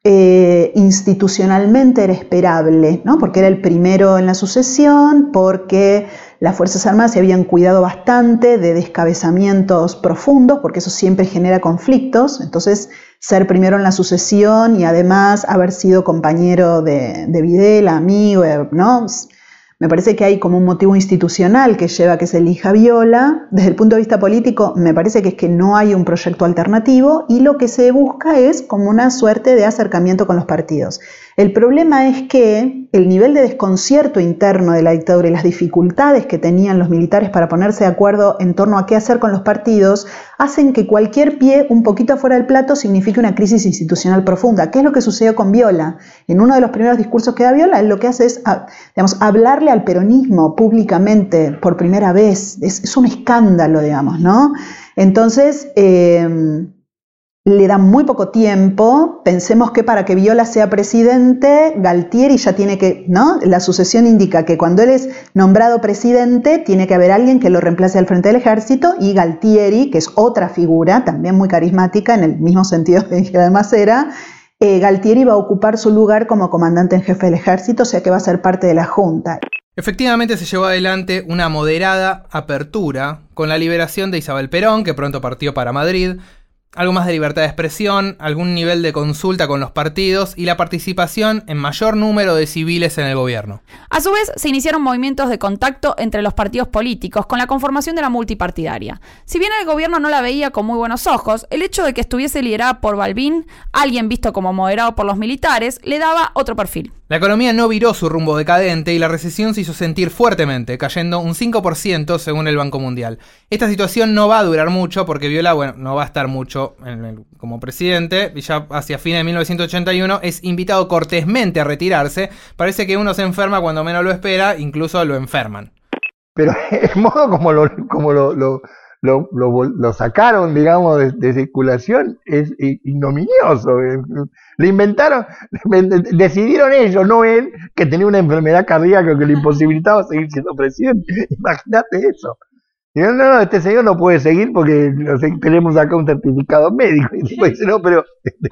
eh, institucionalmente era esperable, ¿no? Porque era el primero en la sucesión, porque las Fuerzas Armadas se habían cuidado bastante de descabezamientos profundos, porque eso siempre genera conflictos. Entonces, ser primero en la sucesión y además haber sido compañero de, de Videla, amigo, ¿no? Me parece que hay como un motivo institucional que lleva a que se elija Viola. Desde el punto de vista político, me parece que es que no hay un proyecto alternativo y lo que se busca es como una suerte de acercamiento con los partidos. El problema es que el nivel de desconcierto interno de la dictadura y las dificultades que tenían los militares para ponerse de acuerdo en torno a qué hacer con los partidos hacen que cualquier pie un poquito afuera del plato signifique una crisis institucional profunda. ¿Qué es lo que sucedió con Viola? En uno de los primeros discursos que da Viola, él lo que hace es, digamos, hablarle al peronismo públicamente por primera vez. Es, es un escándalo, digamos, ¿no? Entonces, eh, le dan muy poco tiempo. Pensemos que para que Viola sea presidente, Galtieri ya tiene que, ¿no? La sucesión indica que cuando él es nombrado presidente, tiene que haber alguien que lo reemplace al frente del ejército, y Galtieri, que es otra figura, también muy carismática, en el mismo sentido que dije de Macera, eh, Galtieri va a ocupar su lugar como comandante en jefe del ejército, o sea que va a ser parte de la Junta. Efectivamente se llevó adelante una moderada apertura con la liberación de Isabel Perón, que pronto partió para Madrid, algo más de libertad de expresión, algún nivel de consulta con los partidos y la participación en mayor número de civiles en el gobierno. A su vez, se iniciaron movimientos de contacto entre los partidos políticos con la conformación de la multipartidaria. Si bien el gobierno no la veía con muy buenos ojos, el hecho de que estuviese liderada por Balbín, alguien visto como moderado por los militares, le daba otro perfil. La economía no viró su rumbo decadente y la recesión se hizo sentir fuertemente, cayendo un cinco por ciento según el Banco Mundial. Esta situación no va a durar mucho porque Viola, bueno, no va a estar mucho en el, como presidente, y ya hacia fines de mil novecientos ochenta y uno es invitado cortésmente a retirarse. Parece que uno se enferma cuando menos lo espera, incluso lo enferman. Pero el modo como lo, como lo, lo, lo, lo, lo sacaron, digamos, de, de circulación es ignominioso. Le inventaron, decidieron ellos, no él, que tenía una enfermedad cardíaca que le imposibilitaba seguir siendo presidente. Imagínate eso. Y no, no, no, este señor no puede seguir porque no sé, tenemos acá un certificado médico. Y después dice, no, pero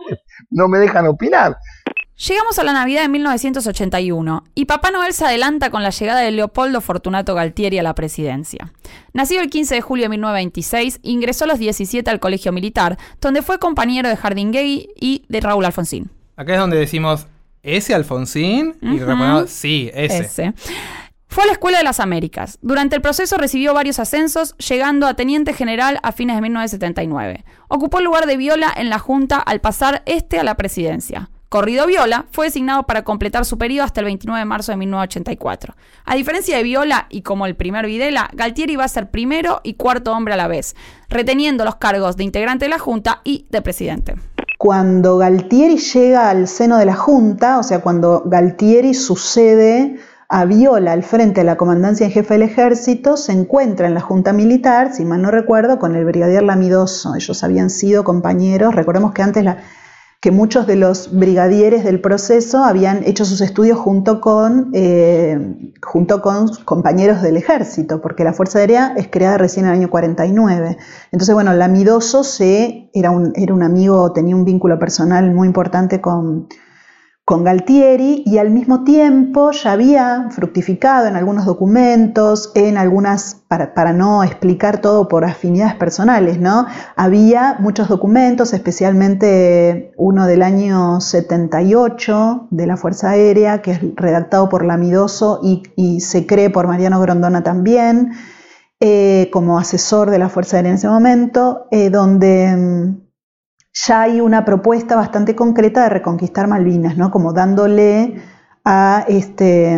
no me dejan opinar. Llegamos a la Navidad de mil novecientos ochenta y uno y Papá Noel se adelanta con la llegada de Leopoldo Fortunato Galtieri a la presidencia. Nacido el quince de julio de mil novecientos veintiséis, ingresó a los diecisiete al Colegio Militar, donde fue compañero de Jardinguey y de Raúl Alfonsín. Acá es donde decimos, ¿ese Alfonsín? Uh-huh. Y respondemos, sí, ese. ese. Fue a la Escuela de las Américas. Durante el proceso recibió varios ascensos, llegando a teniente general a fines de mil novecientos setenta y nueve. Ocupó el lugar de Viola en la Junta al pasar este a la presidencia. Corrido Viola fue designado para completar su periodo hasta el veintinueve de marzo de mil novecientos ochenta y cuatro. A diferencia de Viola y como el primer Videla, Galtieri iba a ser primero y cuarto hombre a la vez, reteniendo los cargos de integrante de la Junta y de presidente. Cuando Galtieri llega al seno de la Junta, o sea, cuando Galtieri sucede a Viola al frente de la comandancia en jefe del ejército, se encuentra en la Junta Militar, si mal no recuerdo, con el brigadier Lamidoso. Ellos habían sido compañeros, recordemos que antes la... que muchos de los brigadieres del proceso habían hecho sus estudios junto con, eh, junto con compañeros del ejército, porque la Fuerza Aérea es creada recién en el año cuarenta y nueve. Entonces, bueno, Lamidoso se, era, un, era un amigo, tenía un vínculo personal muy importante con, con Galtieri, y al mismo tiempo ya había fructificado en algunos documentos, en algunas, para, para no explicar todo por afinidades personales, ¿no? Había muchos documentos, especialmente uno del año setenta y ocho de la Fuerza Aérea, que es redactado por Lamidoso y, y se cree por Mariano Grondona también, eh, como asesor de la Fuerza Aérea en ese momento, eh, donde ya hay una propuesta bastante concreta de reconquistar Malvinas, ¿no? Como dándole a, este,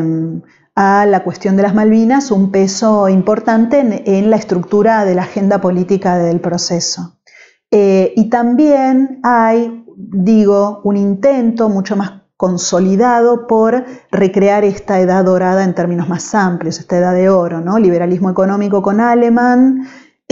a la cuestión de las Malvinas un peso importante en, en la estructura de la agenda política del proceso. Eh, y también hay, digo, un intento mucho más consolidado por recrear esta edad dorada en términos más amplios, esta edad de oro, ¿no? Liberalismo económico con Alemán,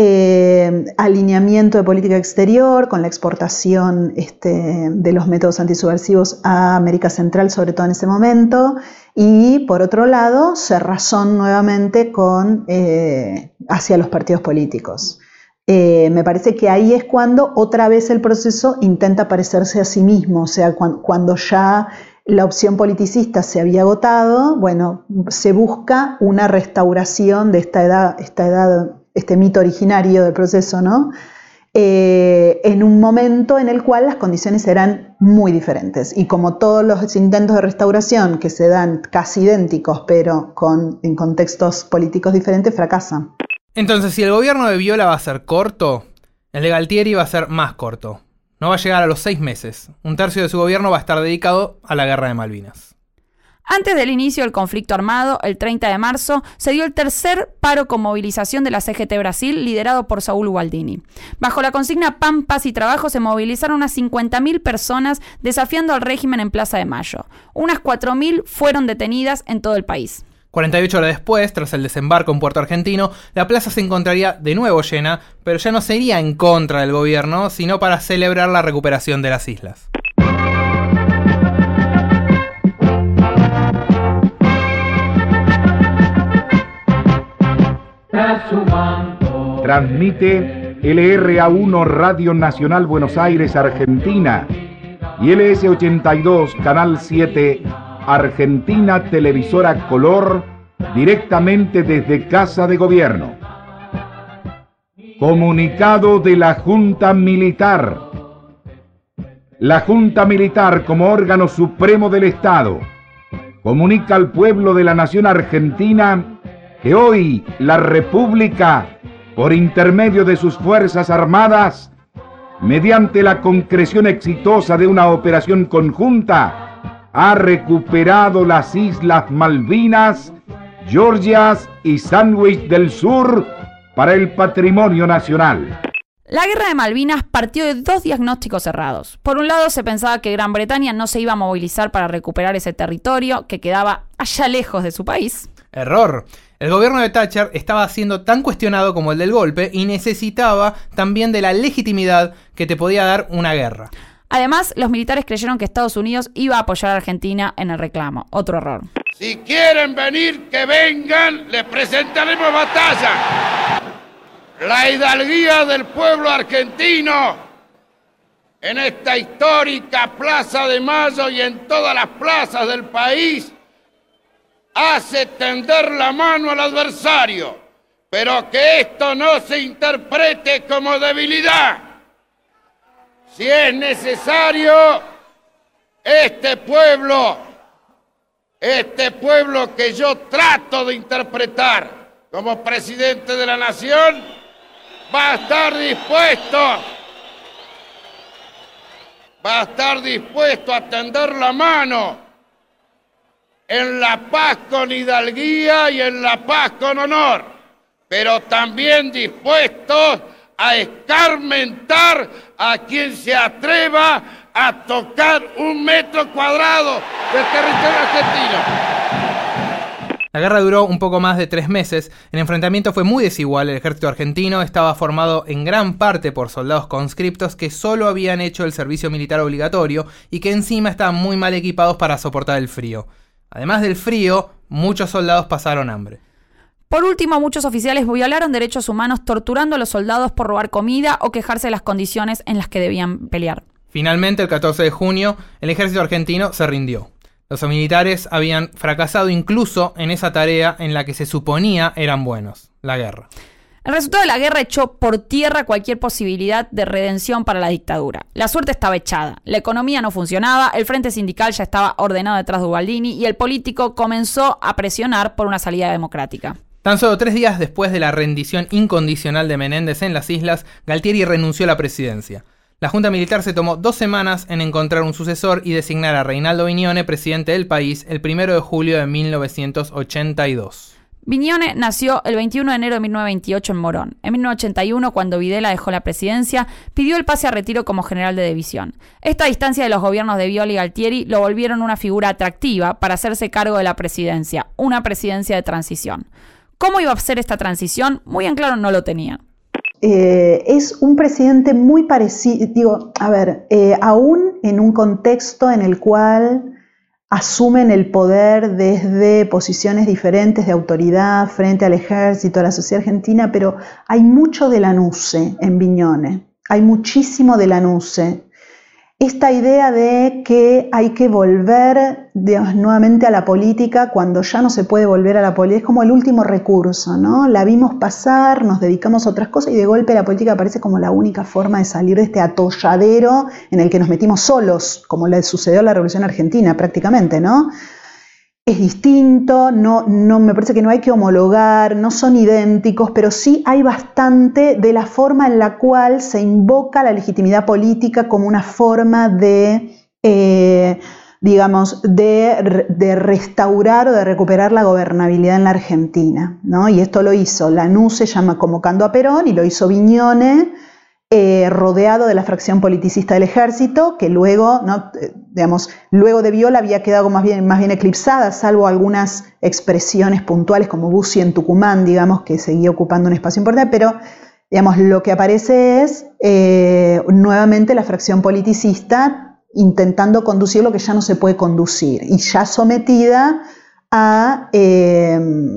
Eh, alineamiento de política exterior con la exportación este, de los métodos antisubversivos a América Central, sobre todo en ese momento, y por otro lado, cerrazón nuevamente con, eh, hacia los partidos políticos. Eh, me parece que ahí es cuando otra vez el proceso intenta parecerse a sí mismo, o sea, cuando, cuando ya la opción politicista se había agotado, bueno, se busca una restauración de esta edad, esta edad este mito originario del proceso, ¿no? Eh, en un momento en el cual las condiciones eran muy diferentes. Y como todos los intentos de restauración que se dan casi idénticos, pero con, en contextos políticos diferentes, fracasan. Entonces, si el gobierno de Viola va a ser corto, el de Galtieri va a ser más corto. No va a llegar a los seis meses. Un tercio de su gobierno va a estar dedicado a la guerra de Malvinas. Antes del inicio del conflicto armado, el treinta de marzo, se dio el tercer paro con movilización de la C G T Brasil, liderado por Saúl Ubaldini. Bajo la consigna Pan, Paz y Trabajo se movilizaron unas cincuenta mil personas desafiando al régimen en Plaza de Mayo. Unas cuatro mil fueron detenidas en todo el país. cuarenta y ocho horas después, tras el desembarco en Puerto Argentino, la plaza se encontraría de nuevo llena, pero ya no sería en contra del gobierno, sino para celebrar la recuperación de las islas. Transmite L R A uno Radio Nacional Buenos Aires, Argentina, y L S ochenta y dos Canal siete Argentina Televisora Color, directamente desde Casa de Gobierno. Comunicado de la Junta Militar. La Junta Militar, como órgano supremo del Estado, comunica al pueblo de la nación argentina que hoy la República, por intermedio de sus Fuerzas Armadas, mediante la concreción exitosa de una operación conjunta, ha recuperado las Islas Malvinas, Georgias y Sandwich del Sur para el patrimonio nacional. La guerra de Malvinas partió de dos diagnósticos errados. Por un lado, se pensaba que Gran Bretaña no se iba a movilizar para recuperar ese territorio que quedaba allá lejos de su país. Error. El gobierno de Thatcher estaba siendo tan cuestionado como el del golpe y necesitaba también de la legitimidad que te podía dar una guerra. Además, los militares creyeron que Estados Unidos iba a apoyar a Argentina en el reclamo. Otro error. Si quieren venir, que vengan, les presentaremos batalla. La hidalguía del pueblo argentino en esta histórica Plaza de Mayo y en todas las plazas del país hace tender la mano al adversario, pero que esto no se interprete como debilidad. Si es necesario, este pueblo, este pueblo que yo trato de interpretar como presidente de la nación, va a estar dispuesto, va a estar dispuesto a tender la mano en la paz con hidalguía y en la paz con honor, pero también dispuestos a escarmentar a quien se atreva a tocar un metro cuadrado del territorio argentino. La guerra duró un poco más de tres meses, el enfrentamiento fue muy desigual, el ejército argentino estaba formado en gran parte por soldados conscriptos que solo habían hecho el servicio militar obligatorio y que encima estaban muy mal equipados para soportar el frío. Además del frío, muchos soldados pasaron hambre. Por último, muchos oficiales violaron derechos humanos torturando a los soldados por robar comida o quejarse de las condiciones en las que debían pelear. Finalmente, el catorce de junio, el ejército argentino se rindió. Los militares habían fracasado incluso en esa tarea en la que se suponía eran buenos, la guerra. El resultado de la guerra echó por tierra cualquier posibilidad de redención para la dictadura. La suerte estaba echada, la economía no funcionaba, el frente sindical ya estaba ordenado detrás de Ubaldini y el político comenzó a presionar por una salida democrática. Tan solo tres días después de la rendición incondicional de Menéndez en las islas, Galtieri renunció a la presidencia. La Junta Militar se tomó dos semanas en encontrar un sucesor y designar a Reinaldo Vignone presidente del país el primero de julio de mil novecientos ochenta y dos. Vignone nació el veintiuno de enero de mil novecientos veintiocho en Morón. En mil novecientos ochenta y uno, cuando Videla dejó la presidencia, pidió el pase a retiro como general de división. Esta distancia de los gobiernos de Viola y Galtieri lo volvieron una figura atractiva para hacerse cargo de la presidencia, una presidencia de transición. ¿Cómo iba a ser esta transición? Muy en claro no lo tenían. Eh, es un presidente muy parecido, digo, a ver, eh, aún en un contexto en el cual asumen el poder desde posiciones diferentes de autoridad frente al ejército, a la sociedad argentina, pero hay mucho de Lanuse en Vignone, hay muchísimo de Lanuse. Esta idea de que hay que volver digamos, nuevamente a la política cuando ya no se puede volver a la política, es como el último recurso, ¿no? La vimos pasar, nos dedicamos a otras cosas y de golpe la política parece como la única forma de salir de este atolladero en el que nos metimos solos, como le sucedió a la Revolución Argentina prácticamente, ¿no? Es distinto, no, no, me parece que no hay que homologar, no son idénticos, pero sí hay bastante de la forma en la cual se invoca la legitimidad política como una forma de, eh, digamos, de, de restaurar o de recuperar la gobernabilidad en la Argentina, ¿no? Y esto lo hizo Lanuse llama convocando a Perón y lo hizo Vignone, Eh, rodeado de la fracción politicista del ejército, que luego, ¿no? eh, digamos, luego de Viola había quedado más bien, más bien eclipsada, salvo algunas expresiones puntuales como Bussi en Tucumán, digamos, que seguía ocupando un espacio importante, pero digamos, lo que aparece es eh, nuevamente la fracción politicista intentando conducir lo que ya no se puede conducir y ya sometida a... Eh,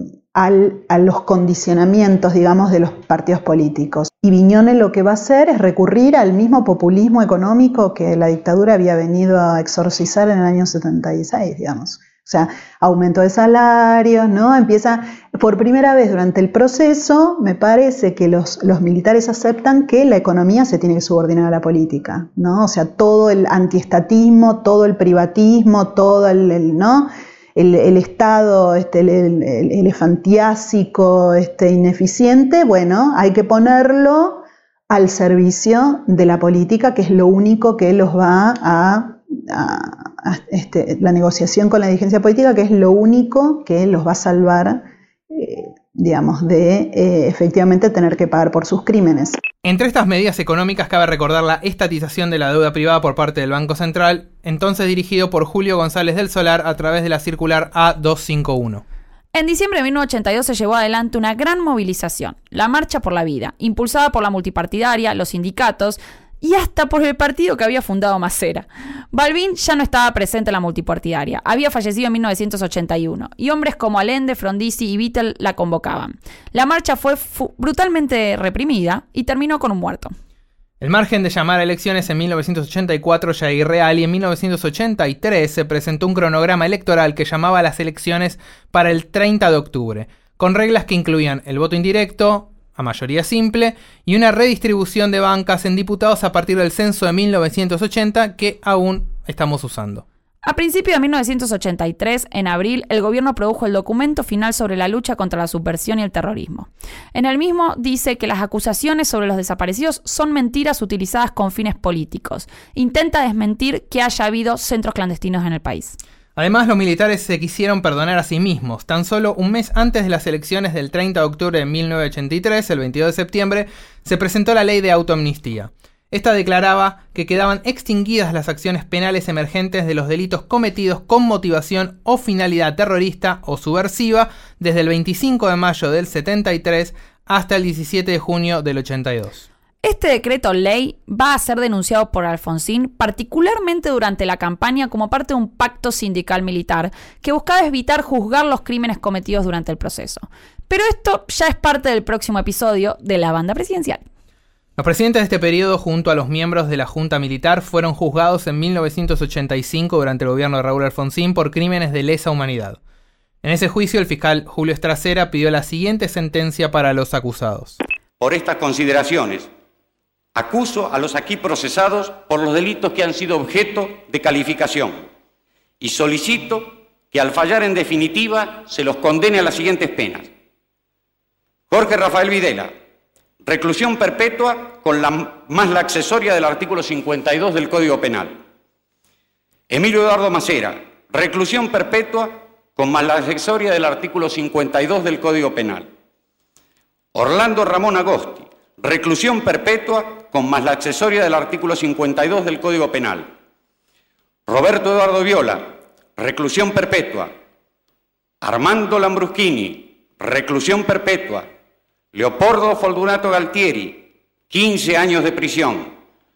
Al, a los condicionamientos, digamos, de los partidos políticos. Y Vignone lo que va a hacer es recurrir al mismo populismo económico que la dictadura había venido a exorcizar en el año setenta y seis, digamos. O sea, aumento de salarios, ¿no? Empieza, por primera vez durante el proceso, me parece que los, los militares aceptan que la economía se tiene que subordinar a la política, ¿no? O sea, todo el antiestatismo, todo el privatismo, todo el, el ¿no? El, el Estado este, el, el, el elefantiásico, este, ineficiente, bueno, hay que ponerlo al servicio de la política, que es lo único que los va a, a, a este, la negociación con la dirigencia política, que es lo único que los va a salvar, eh, digamos, de eh, efectivamente tener que pagar por sus crímenes. Entre estas medidas económicas cabe recordar la estatización de la deuda privada por parte del Banco Central, entonces dirigido por Julio González del Solar a través de la circular A doscientos cincuenta y uno. En diciembre de mil novecientos ochenta y dos se llevó adelante una gran movilización, la Marcha por la Vida, impulsada por la multipartidaria, los sindicatos y hasta por el partido que había fundado Masera. Balbín ya no estaba presente en la multipartidaria, había fallecido en mil novecientos ochenta y uno, y hombres como Allende, Frondizi y Vittel la convocaban. La marcha fue brutalmente reprimida y terminó con un muerto. El margen de llamar a elecciones en mil novecientos ochenta y cuatro ya era irreal y en mil novecientos ochenta y tres se presentó un cronograma electoral que llamaba a las elecciones para el treinta de octubre, con reglas que incluían el voto indirecto, a mayoría simple, y una redistribución de bancas en diputados a partir del censo de mil novecientos ochenta que aún estamos usando. A principios de mil novecientos ochenta y tres, en abril, el gobierno produjo el documento final sobre la lucha contra la subversión y el terrorismo. En el mismo dice que las acusaciones sobre los desaparecidos son mentiras utilizadas con fines políticos. Intenta desmentir que haya habido centros clandestinos en el país. Además, los militares se quisieron perdonar a sí mismos. Tan solo un mes antes de las elecciones del treinta de octubre de mil novecientos ochenta y tres, el veintidós de septiembre, se presentó la ley de autoamnistía. Esta declaraba que quedaban extinguidas las acciones penales emergentes de los delitos cometidos con motivación o finalidad terrorista o subversiva desde el veinticinco de mayo del setenta y tres hasta el diecisiete de junio del ochenta y dos. Este decreto ley va a ser denunciado por Alfonsín, particularmente durante la campaña, como parte de un pacto sindical militar que buscaba evitar juzgar los crímenes cometidos durante el proceso. Pero esto ya es parte del próximo episodio de La Banda Presidencial. Los presidentes de este periodo, junto a los miembros de la Junta Militar, fueron juzgados en mil novecientos ochenta y cinco durante el gobierno de Raúl Alfonsín por crímenes de lesa humanidad. En ese juicio, el fiscal Julio Estracera pidió la siguiente sentencia para los acusados. Por estas consideraciones, acuso a los aquí procesados por los delitos que han sido objeto de calificación y solicito que al fallar en definitiva se los condene a las siguientes penas. Jorge Rafael Videla, reclusión perpetua con la más la accesoria del artículo cincuenta y dos del Código Penal. Emilio Eduardo Macera, reclusión perpetua con más la accesoria del artículo cincuenta y dos del Código Penal. Orlando Ramón Agosti, reclusión perpetua con más la accesoria del artículo cincuenta y dos del Código Penal. Roberto Eduardo Viola, reclusión perpetua. Armando Lambruschini, reclusión perpetua. Leopoldo Fortunato Galtieri, quince años de prisión.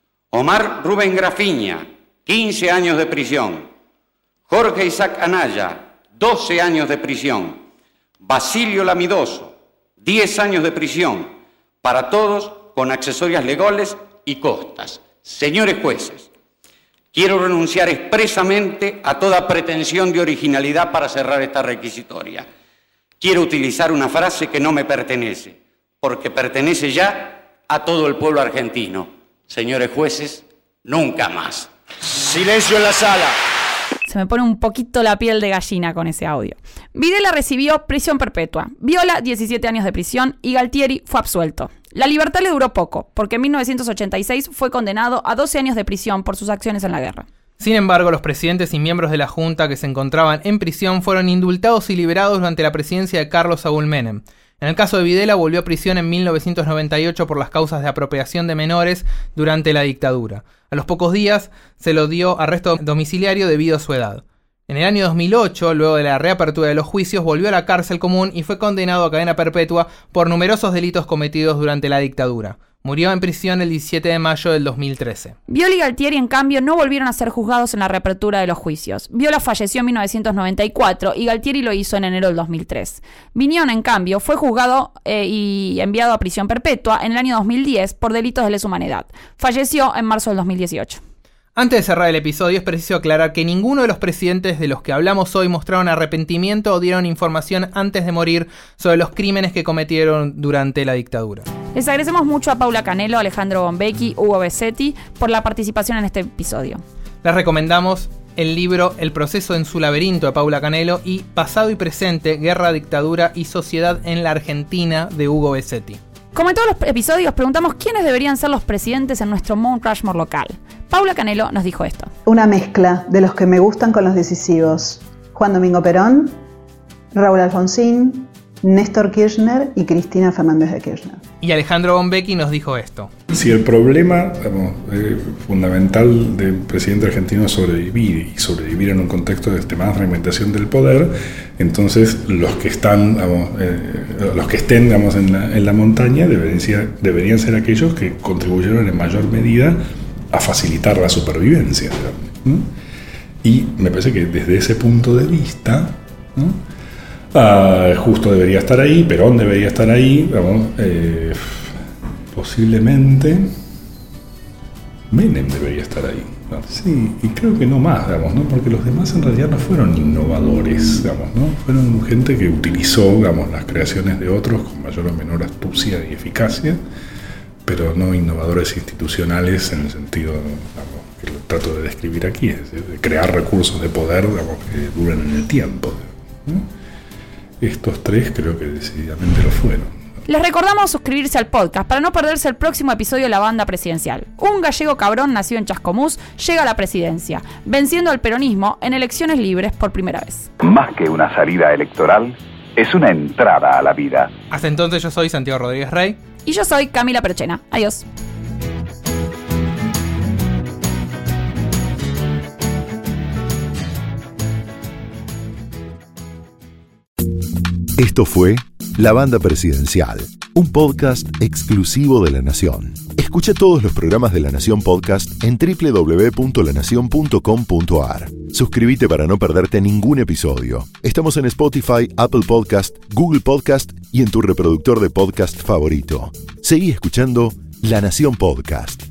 Omar Rubén Grafiña, quince años de prisión. Jorge Isaac Anaya, doce años de prisión. Basilio Lamidoso, diez años de prisión. Para todos con accesorias legales y costas. Señores jueces, quiero renunciar expresamente a toda pretensión de originalidad para cerrar esta requisitoria. Quiero utilizar una frase que no me pertenece, porque pertenece ya a todo el pueblo argentino. Señores jueces, nunca más. Silencio en la sala. Se me pone un poquito la piel de gallina con ese audio. Videla recibió prisión perpetua, Viola diecisiete años de prisión y Galtieri fue absuelto. La libertad le duró poco, porque en mil novecientos ochenta y seis fue condenado a doce años de prisión por sus acciones en la guerra. Sin embargo, los presidentes y miembros de la Junta que se encontraban en prisión fueron indultados y liberados durante la presidencia de Carlos Saúl Menem. En el caso de Videla, volvió a prisión en mil novecientos noventa y ocho por las causas de apropiación de menores durante la dictadura. A los pocos días se lo dio arresto domiciliario debido a su edad. En el año dos mil ocho, luego de la reapertura de los juicios, volvió a la cárcel común y fue condenado a cadena perpetua por numerosos delitos cometidos durante la dictadura. Murió en prisión el diecisiete de mayo del dos mil trece. Viola y Galtieri, en cambio, no volvieron a ser juzgados en la reapertura de los juicios. Viola falleció en mil novecientos noventa y cuatro y Galtieri lo hizo en enero del dos mil tres. Viñón, en cambio, fue juzgado eh, y enviado a prisión perpetua en el año dos mil diez por delitos de lesa humanidad. Falleció en marzo del dos mil dieciocho. Antes de cerrar el episodio, es preciso aclarar que ninguno de los presidentes de los que hablamos hoy mostraron arrepentimiento o dieron información antes de morir sobre los crímenes que cometieron durante la dictadura. Les agradecemos mucho a Paula Canelo, Alejandro Bombecchi, Hugo Besetti por la participación en este episodio. Les recomendamos el libro El proceso en su laberinto de Paula Canelo y Pasado y presente, guerra, dictadura y sociedad en la Argentina de Hugo Besetti. Como en todos los episodios, preguntamos quiénes deberían ser los presidentes en nuestro Mount Rushmore local. Paula Canelo nos dijo esto. Una mezcla de los que me gustan con los decisivos. Juan Domingo Perón, Raúl Alfonsín, Néstor Kirchner y Cristina Fernández de Kirchner. Y Alejandro Bombecchi nos dijo esto. Si el problema digamos, eh, fundamental del presidente argentino es sobrevivir, y sobrevivir en un contexto de extremada fragmentación del poder, entonces los que están, digamos, eh, los que estén digamos, en, la, en la montaña deberían ser, deberían ser aquellos que contribuyeron en mayor medida a facilitar la supervivencia. Digamos, ¿no? Y me parece que desde ese punto de vista, ¿no? Uh, Justo debería estar ahí, Perón debería estar ahí, vamos, eh, posiblemente Menem debería estar ahí, ¿no? Sí, y creo que no más, digamos, ¿no? Porque los demás en realidad no fueron innovadores, digamos, ¿no? Fueron gente que utilizó, digamos, las creaciones de otros con mayor o menor astucia y eficacia, pero no innovadores institucionales en el sentido, digamos, que lo trato de describir aquí, es decir, de crear recursos de poder, digamos, que duren en el tiempo, ¿no? Estos tres creo que decididamente lo fueron. Les recordamos suscribirse al podcast para no perderse el próximo episodio de La Banda Presidencial. Un gallego cabrón nacido en Chascomús llega a la presidencia, venciendo al peronismo en elecciones libres por primera vez. Más que una salida electoral, es una entrada a la vida. Hasta entonces yo soy Santiago Rodríguez Rey. Y yo soy Camila Perochena. Adiós. Esto fue La Banda Presidencial, un podcast exclusivo de La Nación. Escucha todos los programas de La Nación Podcast en doble u doble u doble u punto la nación punto com punto a r. Suscríbete para no perderte ningún episodio. Estamos en Spotify, Apple Podcast, Google Podcast y en tu reproductor de podcast favorito. Seguí escuchando La Nación Podcast.